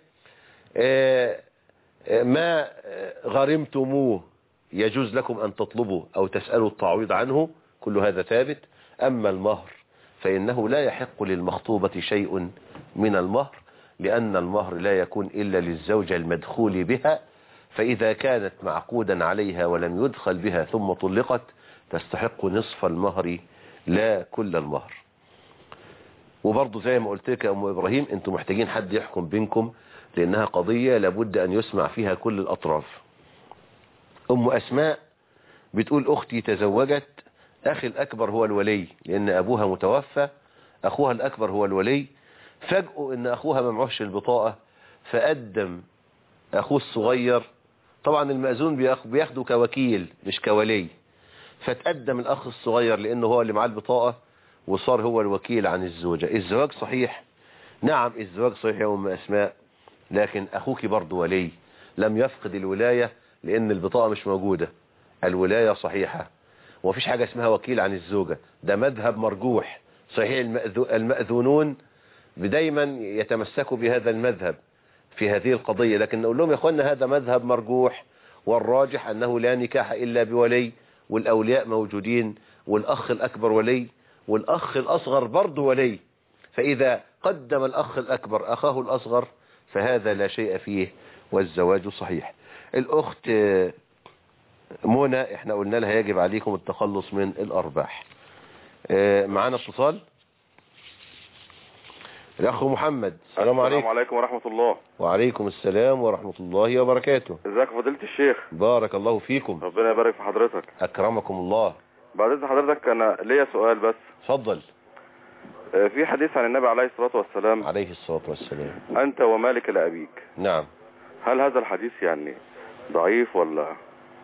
Speaker 1: ما غرمتموه يجوز لكم أن تطلبوا أو تسألوا التعويض عنه، كل هذا ثابت. أما المهر فإنه لا يحق للمخطوبة شيء من المهر، لأن المهر لا يكون إلا للزوجة المدخول بها، فإذا كانت معقودا عليها ولم يدخل بها ثم طلقت تستحق نصف المهر لا كل المهر. وبرضه زي ما قلت لك يا أم إبراهيم أنتم محتاجين حد يحكم بينكم، لأنها قضية لابد أن يسمع فيها كل الأطراف. أم أسماء بتقول أختي تزوجت، أخي الأكبر هو الولي لأن أبوها متوفى، أخوها الأكبر هو الولي. فجأوا أن أخوها ما معهش البطاقة، فقدم أخوه الصغير، طبعا المأذون بياخده كوكيل مش كولي، فتقدم الأخ الصغير لأنه هو اللي معاه البطاقة وصار هو الوكيل عن الزوجة. الزواج صحيح، نعم الزواج صحيح يا أم أسماء، لكن أخوك برضه ولي، لم يفقد الولاية لأن البطاقة مش موجودة، الولاية صحيحة ومفيش حاجة اسمها وكيل عن الزوجة، ده مذهب مرجوح. صحيح المأذونون دايما يتمسكوا بهذا المذهب في هذه القضية، لكن نقول لهم يا اخوانا هذا مذهب مرجوح، والراجح أنه لا نكاح إلا بولي، والأولياء موجودين، والأخ الأكبر ولي، والأخ الأصغر برضه ولي. فإذا قدم الأخ الأكبر أخاه الأصغر فهذا لا شيء فيه والزواج صحيح. الأخت منى احنا قلنا لها يجب عليكم التخلص من الأرباح. معانا اتصال، الأخ محمد. السلام عليكم.
Speaker 21: السلام عليكم ورحمة الله.
Speaker 1: وعليكم السلام ورحمة الله وبركاته.
Speaker 21: ازيك فضيلة الشيخ؟
Speaker 1: بارك الله فيكم.
Speaker 21: ربنا يبارك في حضرتك.
Speaker 1: أكرمكم الله.
Speaker 21: بعد إذن حضرتك أنا ليا سؤال بس.
Speaker 1: اتفضل.
Speaker 21: في حديث عن النبي عليه الصلاة والسلام
Speaker 1: عليه الصلاة والسلام
Speaker 21: أنت ومالك لأبيك.
Speaker 1: نعم.
Speaker 21: هل هذا الحديث يعني ضعيف ولا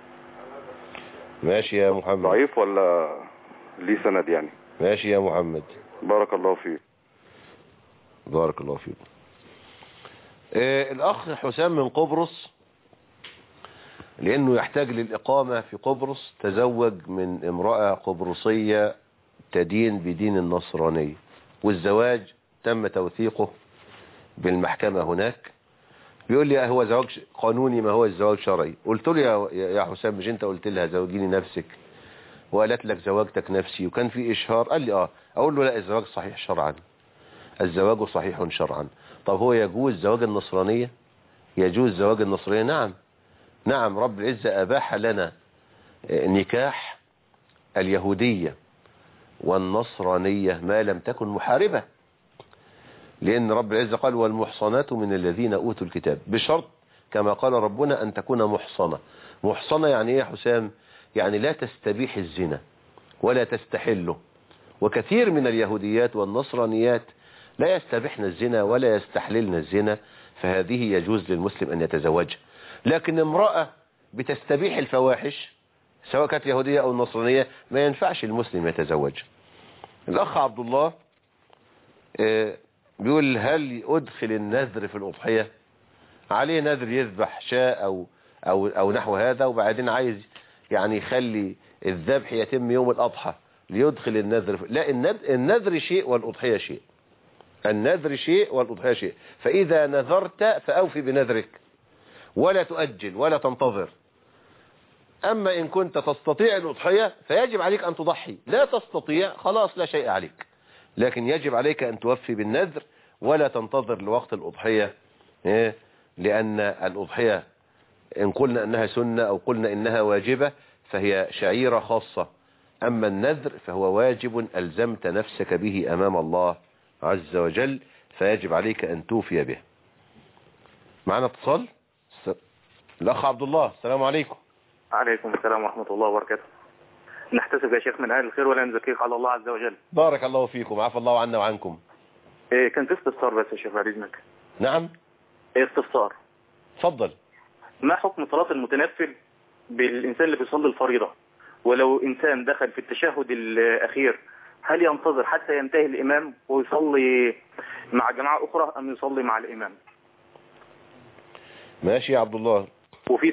Speaker 1: ماشي يا محمد؟
Speaker 21: ضعيف ولا ليه سند يعني؟
Speaker 1: ماشي يا محمد.
Speaker 21: بارك الله فيك.
Speaker 1: بارك الله فيك. آه الأخ حسام من قبرص لأنه يحتاج للإقامة في قبرص تزوج من امرأة قبرصية تدين بدين النصرانية، والزواج تم توثيقه بالمحكمة هناك. بيقول لي هو زواج قانوني ما هو الزواج شرعي. قلت له يا يا حسام مش انت قلت لها زوجيني نفسك وقالت لك زواجتك نفسي وكان في إشهار؟ قال لي اه. اقول له لا الزواج صحيح شرعا، الزواج صحيح شرعا. طب هو يجوز زواج النصرانية؟ يجوز زواج النصرانية؟ نعم نعم. رب العزة أباح لنا نكاح اليهودية والنصرانية ما لم تكن محاربة، لأن رب العزة قال والمحصنات من الذين أوتوا الكتاب، بشرط كما قال ربنا أن تكون محصنة. محصنة يعني إيه يا حسام؟ يعني لا تستبيح الزنا ولا تستحله. وكثير من اليهوديات والنصرانيات لا يستبيحن الزنا ولا يستحللن الزنا، فهذه يجوز للمسلم أن يتزوجها. لكن امرأة بتستبيح الفواحش سواء كانت يهودية أو نصرانية ما ينفعش المسلم يتزوجها. الأخ عبد الله بيقول هل أدخل النذر في الأضحية؟ عليه نذر يذبح شاء أو, أو, أو نحو هذا، وبعدين عايز يعني يخلي الذبح يتم يوم الأضحى ليدخل النذر في... لا، النذر شيء والأضحية شيء. النذر شيء والأضحية شيء. فإذا نذرت فأوفي بنذرك ولا تؤجل ولا تنتظر. أما إن كنت تستطيع الأضحية فيجب عليك أن تضحي، لا تستطيع خلاص لا شيء عليك، لكن يجب عليك أن توفي بالنذر ولا تنتظر لوقت الأضحية، لأن الأضحية إن قلنا أنها سنة أو قلنا إنها واجبة فهي شعيرة خاصة، أما النذر فهو واجب ألزمت نفسك به أمام الله عز وجل، فيجب عليك أن توفي به. معنا اتصال. الأخ عبد الله، السلام عليكم.
Speaker 2: عليكم السلام ورحمة الله وبركاته. نحتسب يا شيخ من أهل الخير ولا نزكيك على الله عز وجل.
Speaker 1: بارك الله فيكم، عفى الله عنا وعنكم.
Speaker 2: إيه كان في استفسار بس يا شيخ بعد إذنك.
Speaker 1: نعم.
Speaker 2: إيه استفسار.
Speaker 1: اتفضل.
Speaker 2: ما حكم صلاة المتنفل بالإنسان اللي بيصلي الفريضة، ولو إنسان دخل في التشهد الأخير هل ينتظر حتى ينتهي الإمام ويصلي مع جماعة أخرى أم يصلي مع الإمام؟
Speaker 1: ماشي يا عبد الله.
Speaker 2: وفي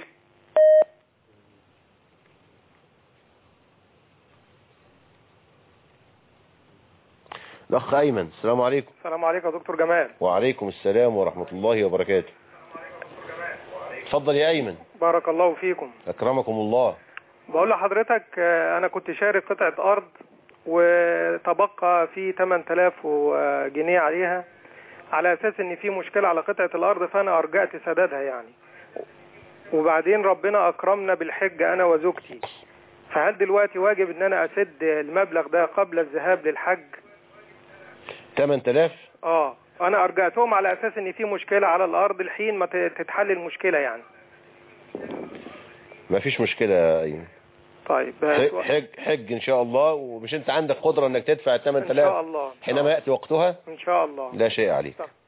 Speaker 1: الأخ أيمن، السلام عليكم.
Speaker 22: السلام عليكم يا دكتور جمال.
Speaker 1: وعليكم السلام ورحمة الله وبركاته. اتفضل يا أيمن.
Speaker 22: بارك الله فيكم.
Speaker 1: أكرمكم الله.
Speaker 22: بقول لحضرتك أنا كنت شاري قطعة أرض وتبقى في ثمانية آلاف جنيه عليها، على أساس إن في مشكلة على قطعة الأرض فأنا أرجعت سدادها يعني، وبعدين ربنا أكرمنا بالحج أنا وزوجتي، فهل دلوقتي واجب إن أنا أسد المبلغ ده قبل الذهاب للحج؟
Speaker 1: ثمانية آلاف؟
Speaker 22: اه انا ارجعتهم على اساس ان في مشكلة على الارض الحين ما تتحل المشكلة يعني.
Speaker 1: ما فيش مشكلة يا ايمن.
Speaker 22: طيب
Speaker 1: حج حج ان شاء الله، ومش انت عندك قدرة انك تدفع ثمانية آلاف
Speaker 22: ان شاء الله
Speaker 1: حينما يأتي وقتها؟
Speaker 22: ان شاء الله
Speaker 1: لا شيء عليك. طب.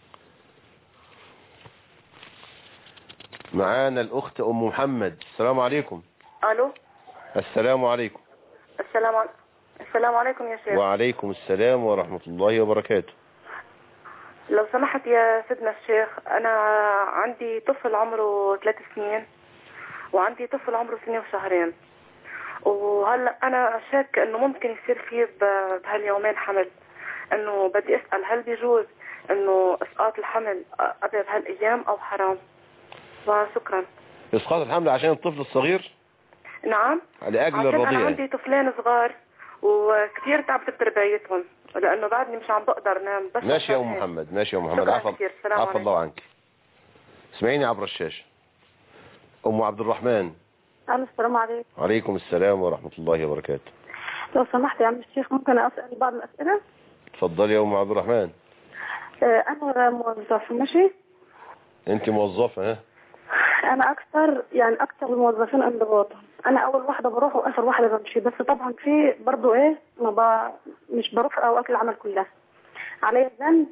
Speaker 1: معانا الاخت ام محمد، السلام عليكم.
Speaker 23: الو.
Speaker 1: السلام عليكم.
Speaker 23: السلام عليكم. السلام عليكم يا شيخ.
Speaker 1: وعليكم السلام ورحمة الله وبركاته.
Speaker 23: لو سمحت يا سيدنا الشيخ، أنا عندي طفل عمره ثلاث سنين وعندي طفل عمره سنة وشهرين، وهلا أنا شاك إنه ممكن يصير فيه بهاليومين حمل، إنه بدي أسأل هل بيجوز إنه إسقاط الحمل قبل بهالأيام أو حرام؟ وشكرا.
Speaker 1: إسقاط الحمل عشان الطفل الصغير؟
Speaker 23: نعم.
Speaker 1: لأجل الرضيع.
Speaker 23: عشان أنا عندي طفلين صغار وكثير تعبت بتربيتهم، لأنه بعدني مش عم بقدر نام. بس
Speaker 1: ماشي يا أم محمد، ماشي يا أم محمد، عفوا عفوا الله عنك. اسمعيني عبر الشاشة. أم عبد الرحمن.
Speaker 4: السلام عليكم.
Speaker 1: وعليكم السلام ورحمة الله وبركاته.
Speaker 4: لو سمحت يا عم الشيخ ممكن أسأل بعض الأسئلة؟
Speaker 1: اتفضلي يا أم عبد الرحمن.
Speaker 4: آه أنا موظفة. ماشي.
Speaker 1: أنت موظفة؟ ها؟
Speaker 4: أنا أكثر يعني أكثر الموظفين انضباط، أنا أول واحدة بروح وآخر واحدة بمشي، بس طبعا في برضو إيه ما ب... مش بروح في أوقات العمل كلها. علي الذنب؟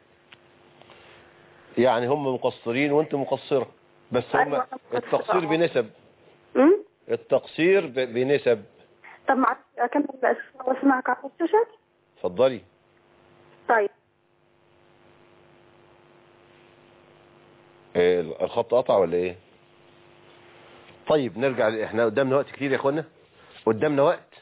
Speaker 1: يعني هم مقصرين وأنت مقصرة، بس هم أيوة التقصير بنسب.
Speaker 4: امم
Speaker 1: التقصير ب... بنسب.
Speaker 4: طب معلش أكمل الأسئلة وأسمعك على الشاشة؟
Speaker 1: اتفضلي.
Speaker 4: طيب.
Speaker 1: إيه الخط قطع ولا ايه؟ طيب نرجع، احنا قدامنا وقت كتير يا اخوانا، قدامنا وقت.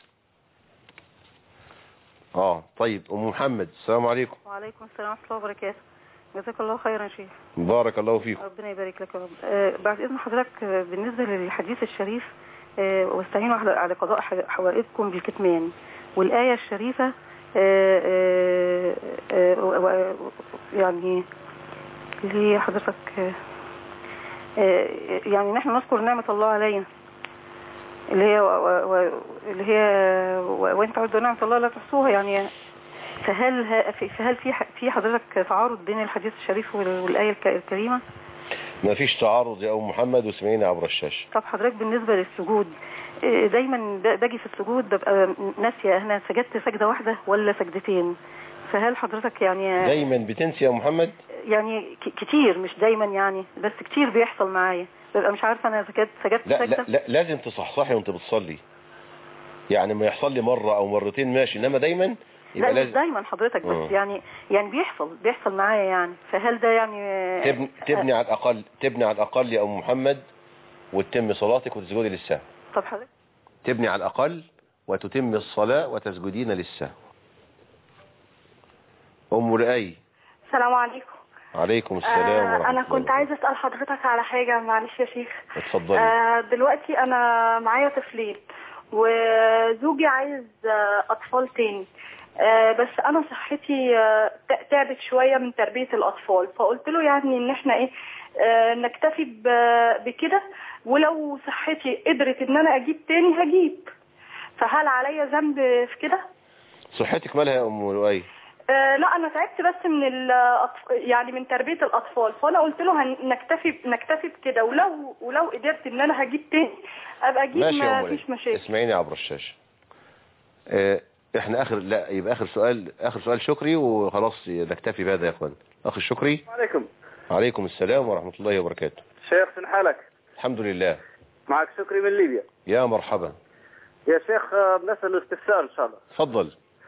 Speaker 1: اه طيب ام محمد، السلام عليكم.
Speaker 24: وعليكم السلام ورحمه الله وبركاته. جزاك الله خيرا يا شيخ.
Speaker 1: بارك الله فيكم.
Speaker 24: ربنا يبارك لك يا رب. آه بعد اذن حضرتك آه بالنسبه للحديث الشريف آه واستعينوا على قضاء حوائجكم بالكتمان، والايه الشريفه آه آه آه يعني اللي حضرتك آه يعني نحن نذكر نعمة الله علينا اللي هي و و اللي هي وانت عدوا نعمة الله لا تحصوها، يعني فهل فهل في في حضرتك تعارض بين الحديث الشريف والآية الكريمة؟
Speaker 1: ما فيش تعارض يا أم محمد، واسمعيني عبر الشاشة.
Speaker 24: طب حضرتك بالنسبة للسجود دايما باجي في السجود ببقى ناسية أنا سجدت سجدة واحدة ولا سجدتين، فهل حضرتك يعني
Speaker 1: دايما بتنسي يا محمد؟
Speaker 24: يعني كتير، مش دايما يعني، بس كتير بيحصل معايا، ببقى مش عارفة أنا سجدت سجدت
Speaker 1: لا
Speaker 24: سجدة.
Speaker 1: لا لا لازم تصحصحي وانت بتصلي، يعني ما يحصل لي مرة أو مرتين ماشي، إنما دايما يبقى
Speaker 24: لا
Speaker 1: لازم.
Speaker 24: مش دايما حضرتك، بس
Speaker 1: م.
Speaker 24: يعني يعني بيحصل بيحصل معايا يعني، فهل ده يعني
Speaker 1: تبني, تبني على الأقل تبني على الأقل يا أم محمد وتتم صلاتك وتسجدي للسهو.
Speaker 24: طب حضرتك
Speaker 1: تبني على الأقل وتتم الصلاة وتسجدين للسهو. أم رأي.
Speaker 5: السلام عليكم.
Speaker 1: عليكم السلام ورحمة الله.
Speaker 5: آه أنا كنت عايزة أسأل حضرتك على حاجة، معلش يا شيخ.
Speaker 1: اتفضلي.
Speaker 5: آه دلوقتي أنا معايا طفلين وزوجي عايز آه أطفال تاني، آه بس أنا صحتي آه تعبت شوية من تربية الأطفال، فقلت له يعني إن إحنا إيه آه نكتفي بكده، ولو صحتي قدرت إن أنا أجيب تاني هجيب، فهل عليا ذنب في كده؟
Speaker 1: صحتك مالها يا أم رؤي؟
Speaker 5: آه لا انا تعبت بس من يعني من تربيه الاطفال، فانا قلت له نكتفي نكتفي بكده، ولو ولو قدرت ان انا هجيب تاني ابقى اجيب، ما فيش مشاكل.
Speaker 1: اسمعيني عبر الشاشه. اه احنا اخر لا يبقى اخر سؤال اخر سؤال شكري وخلاص نكتفي بهذا يا اخوان. اخ شكري.
Speaker 6: وعليكم.
Speaker 1: وعليكم السلام ورحمه الله وبركاته.
Speaker 6: شيخ فين حالك؟
Speaker 1: الحمد لله.
Speaker 6: معك شكري من ليبيا.
Speaker 1: يا مرحبا.
Speaker 6: يا شيخ بنسال استفسار ان شاء الله.
Speaker 1: تفضل.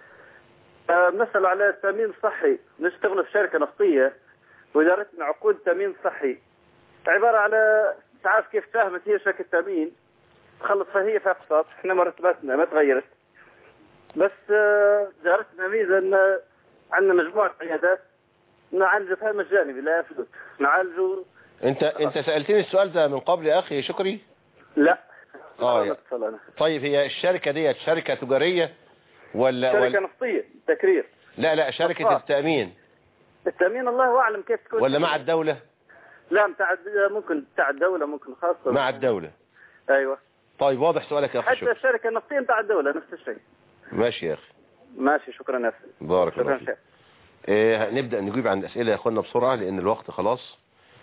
Speaker 6: بنسأل على التأمين الصحي، نشتغل في شركة نفطية ودارتنا عقود تأمين صحي، عبارة على تعرف كيف ساهمت هي شركة تأمين تخلص فيها هي في أقساط، احنا مرتباتنا ما تغيرت، بس جارتنا ميزة ان عندنا مجموعة عيادات نعالج فيها مجاني بلا فلوس، نعالجوا.
Speaker 1: انت انت سألتني السؤال ده من قبل يا اخي شكري؟
Speaker 6: لا.
Speaker 1: اه يا. طيب هي الشركة ديت شركة تجارية ولا
Speaker 6: شركة
Speaker 1: ولا...
Speaker 6: نفطية تكرير؟
Speaker 1: لا لا شركة أطفال. التأمين.
Speaker 6: التأمين الله أعلم كيف تكون.
Speaker 1: ولا مع الدولة؟
Speaker 6: لا متاع ممكن بتاع الدولة ممكن خاصة.
Speaker 1: مع الدولة.
Speaker 6: أيوة.
Speaker 1: طيب واضح سؤالك يا أخي.
Speaker 6: حتى الشركة النفطية بتاع الدولة نفس الشيء.
Speaker 1: ماشي يا أخي.
Speaker 6: ماشي شكرا يا أخي.
Speaker 1: بارك الله فيك. إيه نبدأ نجيب عن الأسئلة يا أخوانا بسرعة لأن الوقت خلاص.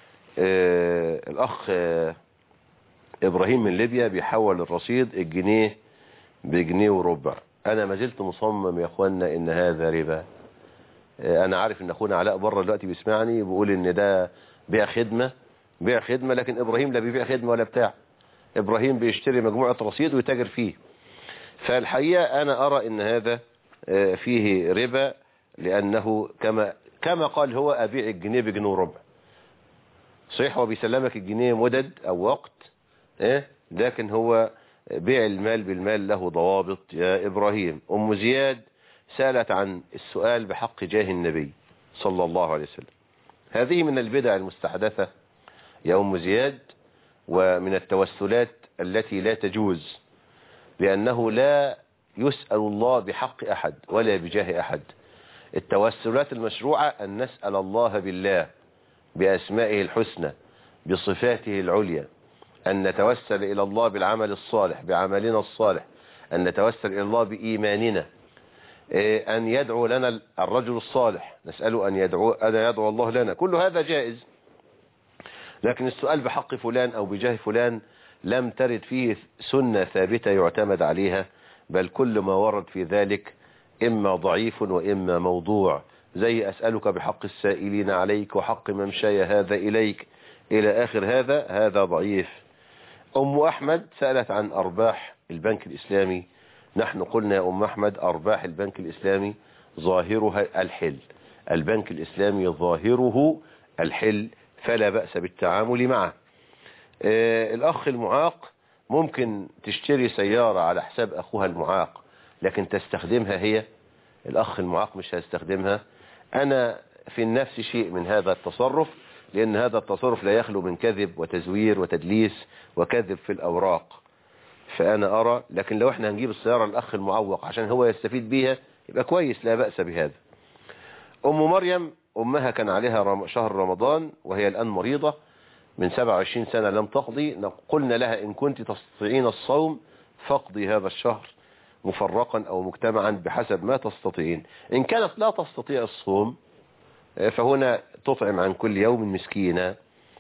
Speaker 1: إيه الأخ إيه إبراهيم من ليبيا بيحول الرصيد الجنيه بجنيه وربع. انا ما زلت مصمم يا اخوانا ان هذا ربا. انا عارف ان اخونا علاء بره دلوقتي بيسمعني بيقول ان ده بيع خدمة بيع خدمة لكن ابراهيم لا بيبيع خدمة ولا بتاع. ابراهيم بيشتري مجموعة رصيد ويتاجر فيه. فالحقيقة انا ارى ان هذا فيه ربا لانه كما كما قال هو ابيع الجنيه بجنيه وربع. صحيح هو بيسلمك الجنيه مدد او وقت ايه لكن هو بيع المال بالمال له ضوابط يا إبراهيم. أم زياد سألت عن السؤال بحق جاه النبي صلى الله عليه وسلم. هذه من البدع المستحدثة يا أم زياد ومن التوسلات التي لا تجوز لأنه لا يسأل الله بحق أحد ولا بجاه أحد. التوسلات المشروعة أن نسأل الله بالله بأسمائه الحسنى بصفاته العليا، أن نتوسل إلى الله بالعمل الصالح بعملنا الصالح، أن نتوسل إلى الله بإيماننا، أن يدعو لنا الرجل الصالح نسأله أن يدعو, أن يدعو الله لنا. كل هذا جائز، لكن السؤال بحق فلان أو بجاه فلان لم ترد فيه سنة ثابتة يعتمد عليها، بل كل ما ورد في ذلك إما ضعيف وإما موضوع، زي أسألك بحق السائلين عليك وحق ممشاي هذا إليك إلى آخر هذا هذا ضعيف. أم أحمد سألت عن أرباح البنك الإسلامي. نحن قلنا يا أم أحمد أرباح البنك الإسلامي ظاهرها الحل، البنك الإسلامي ظاهره الحل فلا بأس بالتعامل معه. آه الأخ المعاق ممكن تشتري سيارة على حساب أخوها المعاق لكن تستخدمها هي، الأخ المعاق مش هيستخدمها. أنا في النفس شيء من هذا التصرف لأن هذا التصرف لا يخلو من كذب وتزوير وتدليس وكذب في الأوراق، فأنا أرى. لكن لو احنا هنجيب السيارة الأخ المعوق عشان هو يستفيد بيها يبقى كويس لا بأس بهذا. أم مريم أمها كان عليها شهر رمضان وهي الآن مريضة من سبعة وعشرين سنة لم تقضي، قلنا لها إن كنت تستطيعين الصوم فاقضي هذا الشهر مفرقا أو مجتمعا بحسب ما تستطيعين. إن كانت لا تستطيع الصوم فهنا تطعم عن كل يوم مسكينا.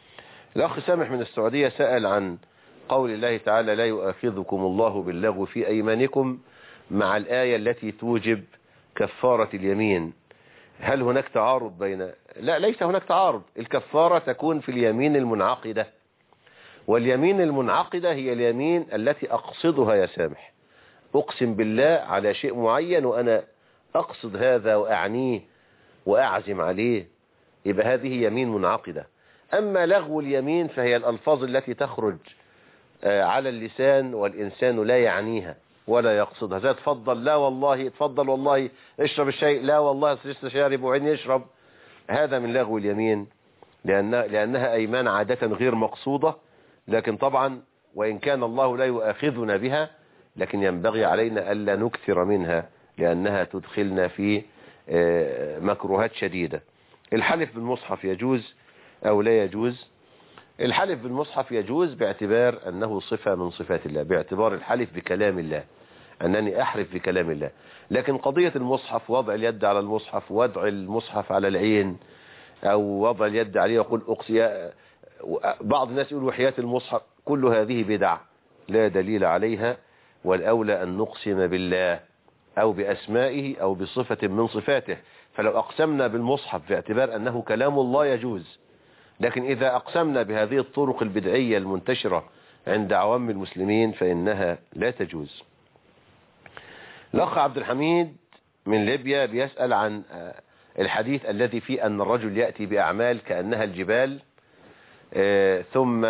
Speaker 1: الأخ سامح من السعودية سأل عن قول الله تعالى لا يؤاخذكم الله باللغو في أيمانكم مع الآية التي توجب كفارة اليمين. هل هناك تعارض بين؟ لا، ليس هناك تعارض. الكفارة تكون في اليمين المنعقدة، واليمين المنعقدة هي اليمين التي أقصدها يا سامح، أقسم بالله على شيء معين وأنا أقصد هذا وأعنيه وأعزم عليه، يبقى هذه يمين منعقدة. أما لغو اليمين فهي الألفاظ التي تخرج على اللسان والإنسان لا يعنيها ولا يقصدها، زي تفضل، لا والله، تفضل والله، اشرب الشاي، لا والله لسه شارب وعين يشرب. هذا من لغو اليمين لأنها, لأنها أيمان عادة غير مقصودة، لكن طبعا وإن كان الله لا يؤاخذنا بها لكن ينبغي علينا ألا نكثر منها لأنها تدخلنا في مكروهات شديدة. الحلف بالمصحف يجوز أو لا يجوز؟ الحلف بالمصحف يجوز باعتبار أنه صفة من صفات الله، باعتبار الحلف بكلام الله، أنني أحلف بكلام الله. لكن قضية المصحف، وضع اليد على المصحف، وضع المصحف على العين، أو وضع اليد عليه ويقول أقسي، بعض الناس يقول وحياة المصحف، كل هذه بدع لا دليل عليها، والأولى أن نقسم بالله أو بأسمائه أو بصفة من صفاته. فلو أقسمنا بالمصحف باعتبار أنه كلام الله يجوز، لكن إذا أقسمنا بهذه الطرق البدعية المنتشرة عند عوام المسلمين فإنها لا تجوز. الأخ عبد الحميد من ليبيا بيسأل عن الحديث الذي فيه أن الرجل يأتي بأعمال كأنها الجبال ثم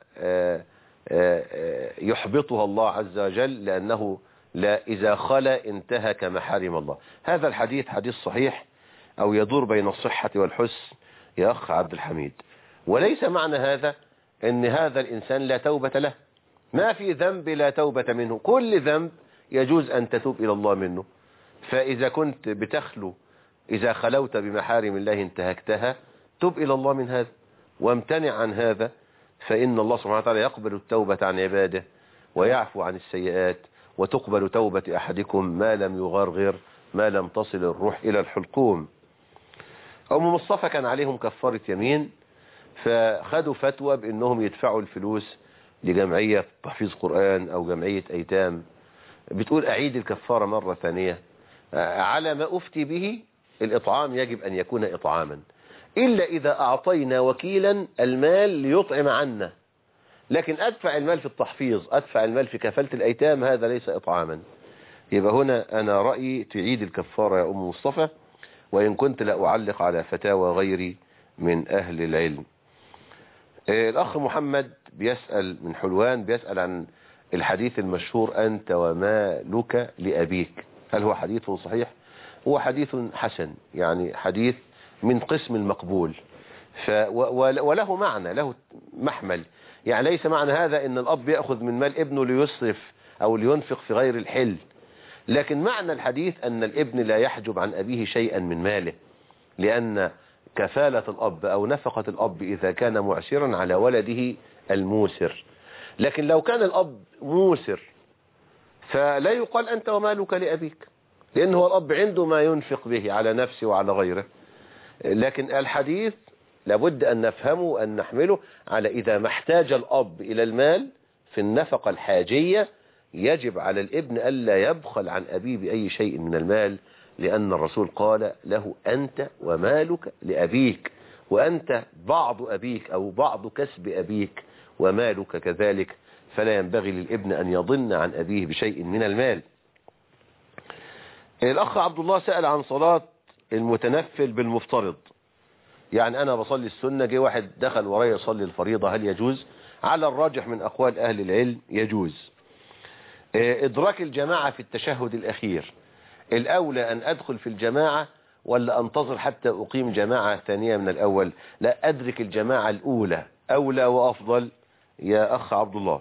Speaker 1: يحبطها الله عز وجل لأنه لا إذا خلا انتهك محارم الله. هذا الحديث حديث صحيح أو يدور بين الصحة والحسن يا أخ عبد الحميد، وليس معنى هذا أن هذا الإنسان لا توبة له. ما في ذنب لا توبة منه، كل ذنب يجوز أن تتوب إلى الله منه. فإذا كنت بتخلو، إذا خلوت بمحارم الله انتهكتها، تب إلى الله من هذا وامتنع عن هذا، فإن الله سبحانه وتعالى يقبل التوبة عن عباده ويعفو عن السيئات، وتقبل توبة أحدكم ما لم يغرغر، ما لم تصل الروح إلى الحلقوم. أم مصطفى كان عليهم كفارة يمين، فخدوا فتوى بأنهم يدفعوا الفلوس لجمعية تحفيظ قرآن أو جمعية أيتام. بتقول أعيد الكفارة مرة ثانية. على ما أفتي به الإطعام يجب أن يكون إطعاما، إلا إذا أعطينا وكيلا المال ليطعم عنا، لكن أدفع المال في التحفيظ، أدفع المال في كفالة الأيتام، هذا ليس إطعاما. يبقى هنا أنا رأيي تعيد الكفارة يا أم مصطفى، وإن كنت لا أعلق على فتاوى غيري من أهل العلم. الأخ محمد بيسأل من حلوان، بيسأل عن الحديث المشهور أنت ومالك لأبيك، هل هو حديث صحيح؟ هو حديث حسن، يعني حديث من قسم المقبول، ف وله معنى، له محمل. يعني ليس معنى هذا أن الأب يأخذ من مال ابنه ليصرف أو لينفق في غير الحل، لكن معنى الحديث أن الابن لا يحجب عن أبيه شيئا من ماله، لأن كفالة الأب أو نفقة الأب إذا كان معسرا على ولده الموسر. لكن لو كان الأب موسر فلا يقال أنت ومالك لأبيك، لأنه الأب عنده ما ينفق به على نفسه وعلى غيره. لكن الحديث لابد أن نفهمه وأن نحمله على إذا ما احتاج الأب إلى المال في النفقة الحاجية، يجب على الابن ألا يبخل عن أبيه بأي شيء من المال، لأن الرسول قال له أنت ومالك لأبيك، وأنت بعض أبيك أو بعض كسب أبيك ومالك كذلك، فلا ينبغي للابن أن يضن عن أبيه بشيء من المال. الأخ عبد الله سأل عن صلاة المتنفل بالمفترض، يعني أنا بصلي السنة، جه واحد دخل ورايا يصلي الفريضة، هل يجوز؟ على الراجح من أقوال أهل العلم يجوز. إدراك الجماعة في التشهد الأخير، الأولى أن أدخل في الجماعة ولا أنتظر حتى أقيم جماعة ثانية من الأول؟ لا، أدرك الجماعة الأولى أولى وأفضل يا أخ عبد الله.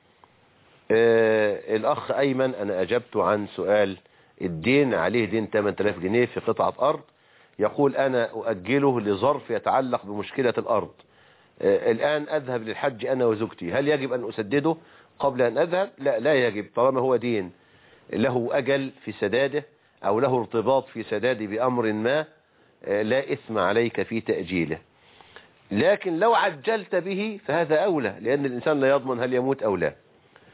Speaker 1: آه الأخ أيمن أنا أجبت عن سؤال الدين، عليه دين ثمانية آلاف جنيه في قطعة أرض، يقول أنا أؤجله لظرف يتعلق بمشكلة الأرض. آه الآن أذهب للحج أنا وزوجتي، هل يجب أن أسدده قبل أن أذهب؟ لا، لا يجب، طالما هو دين له أجل في سداده أو له ارتباط في سداده بأمر ما، لا إثم عليك في تأجيله. لكن لو عجلت به فهذا أولى، لأن الإنسان لا يضمن هل يموت أو لا.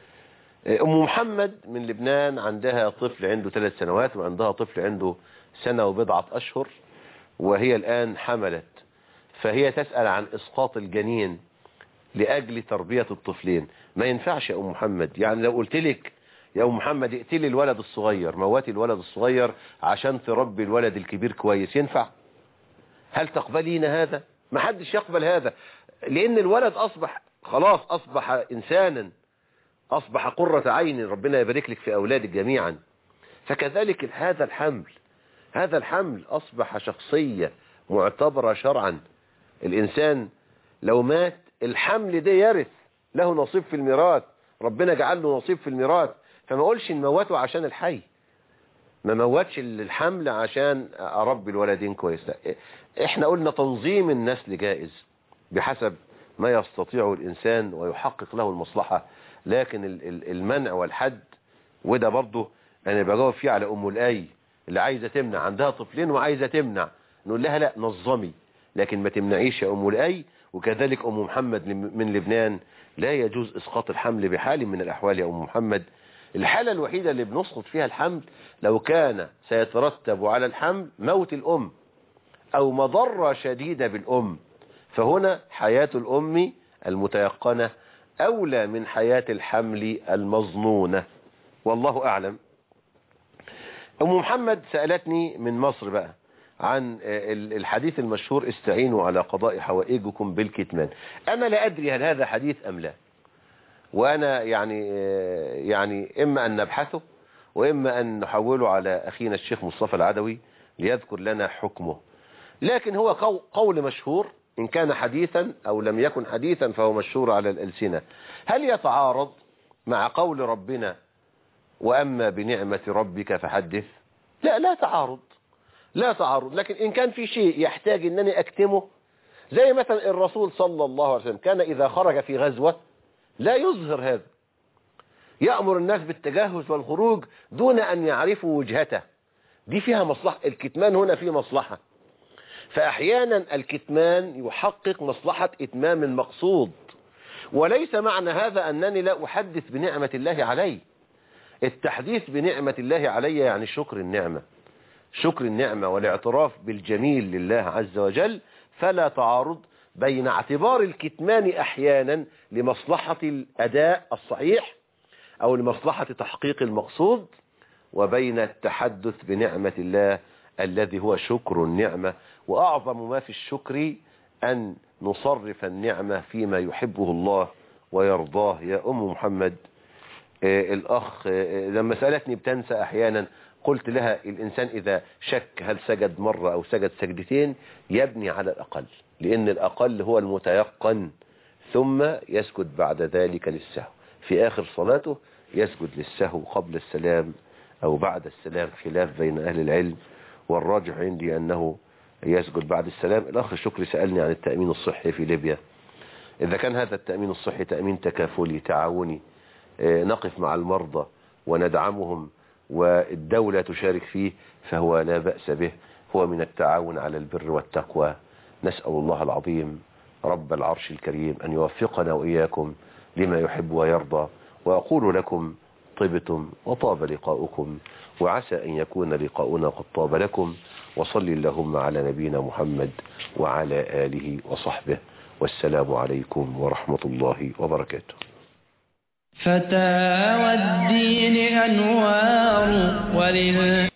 Speaker 1: أم محمد من لبنان عندها طفل عنده ثلاث سنوات وعندها طفل عنده سنة وبضعة أشهر، وهي الآن حملت، فهي تسأل عن إسقاط الجنين لأجل تربية الطفلين. ما ينفعش يا أم محمد، يعني لو قلت لك يا أم محمد اقتلي الولد الصغير، موتي الولد الصغير عشان تربي الولد الكبير كويس، ينفع؟ هل تقبلين هذا؟ ما حدش يقبل هذا، لأن الولد أصبح خلاص، أصبح إنسانا، أصبح قرة عين، ربنا يبارك لك في أولادك جميعا. فكذلك هذا الحمل، هذا الحمل أصبح شخصية معتبرة شرعا. الإنسان لو مات الحمل ده يرث، له نصيب في الميراث، ربنا جعل له نصيب في الميراث. فما اقولش نموته عشان الحي، ما موتش الحمل عشان أربي الولدين كويس، لا. احنا قلنا تنظيم النسل جائز بحسب ما يستطيعه الإنسان ويحقق له المصلحة، لكن المنع والحد، وده برضه أنا بجاوب فيه على أم الآي اللي عايزة تمنع، عندها طفلين وعايزة تمنع، نقول لها لا نظمي، لكن ما تمنعيش يا أم الآي. وكذلك أم محمد من لبنان لا يجوز إسقاط الحمل بحال من الأحوال يا أم محمد. الحالة الوحيدة اللي بنسقط فيها الحمل لو كان سيترتب على الحمل موت الأم أو مضرة شديدة بالأم، فهنا حياة الأم المتيقنة أولى من حياة الحمل المظنونة، والله أعلم. أم محمد سألتني من مصر بقى عن الحديث المشهور استعينوا على قضاء حوائجكم بالكتمان. أنا لا أدري هل هذا حديث أم لا، وأنا يعني يعني إما أن نبحثه وإما أن نحوله على أخينا الشيخ مصطفى العدوي ليذكر لنا حكمه. لكن هو قول مشهور، إن كان حديثا أو لم يكن حديثا فهو مشهور على الألسنة. هل يتعارض مع قول ربنا وأما بنعمة ربك فحدث؟ لا، لا تعارض، لا تعارض. لكن إن كان في شيء يحتاج أنني أكتمه، زي مثلا الرسول صلى الله عليه وسلم كان إذا خرج في غزوة لا يظهر هذا، يأمر الناس بالتجهز والخروج دون أن يعرفوا وجهته، دي فيها مصلحة. الكتمان هنا فيه مصلحة، فأحيانا الكتمان يحقق مصلحة إتمام المقصود، وليس معنى هذا أنني لا أحدث بنعمة الله علي. التحديث بنعمة الله علي يعني شكر النعمة، شكر النعمة والاعتراف بالجميل لله عز وجل. فلا تعارض بين اعتبار الكتمان أحيانا لمصلحة الأداء الصحيح أو لمصلحة تحقيق المقصود، وبين التحدث بنعمة الله الذي هو شكر النعمة. وأعظم ما في الشكر أن نصرف النعمة فيما يحبه الله ويرضاه. يا أم محمد، آه الأخ آه لما سألتني بتنسى أحيانا، قلت لها الإنسان إذا شك هل سجد مرة أو سجد سجدتين يبني على الأقل، لأن الأقل هو المتيقن، ثم يسجد بعد ذلك للسهو. في آخر صلاته يسجد للسهو قبل السلام أو بعد السلام، خلاف بين أهل العلم، والراجح عندي أنه يسجد بعد السلام. الأخ الشكري سألني عن التأمين الصحي في ليبيا. إذا كان هذا التأمين الصحي تأمين تكافلي تعاوني، نقف مع المرضى وندعمهم والدولة تشارك فيه، فهو لا بأس به، هو من التعاون على البر والتقوى. نسأل الله العظيم رب العرش الكريم أن يوفقنا وإياكم لما يحب ويرضى. وأقول لكم طبتم وطاب لقاؤكم، وعسى أن يكون لقاؤنا قد طاب لكم. وصل اللهم على نبينا محمد وعلى آله وصحبه، والسلام عليكم ورحمة الله وبركاته.
Speaker 7: فتى والدين أنوار ولل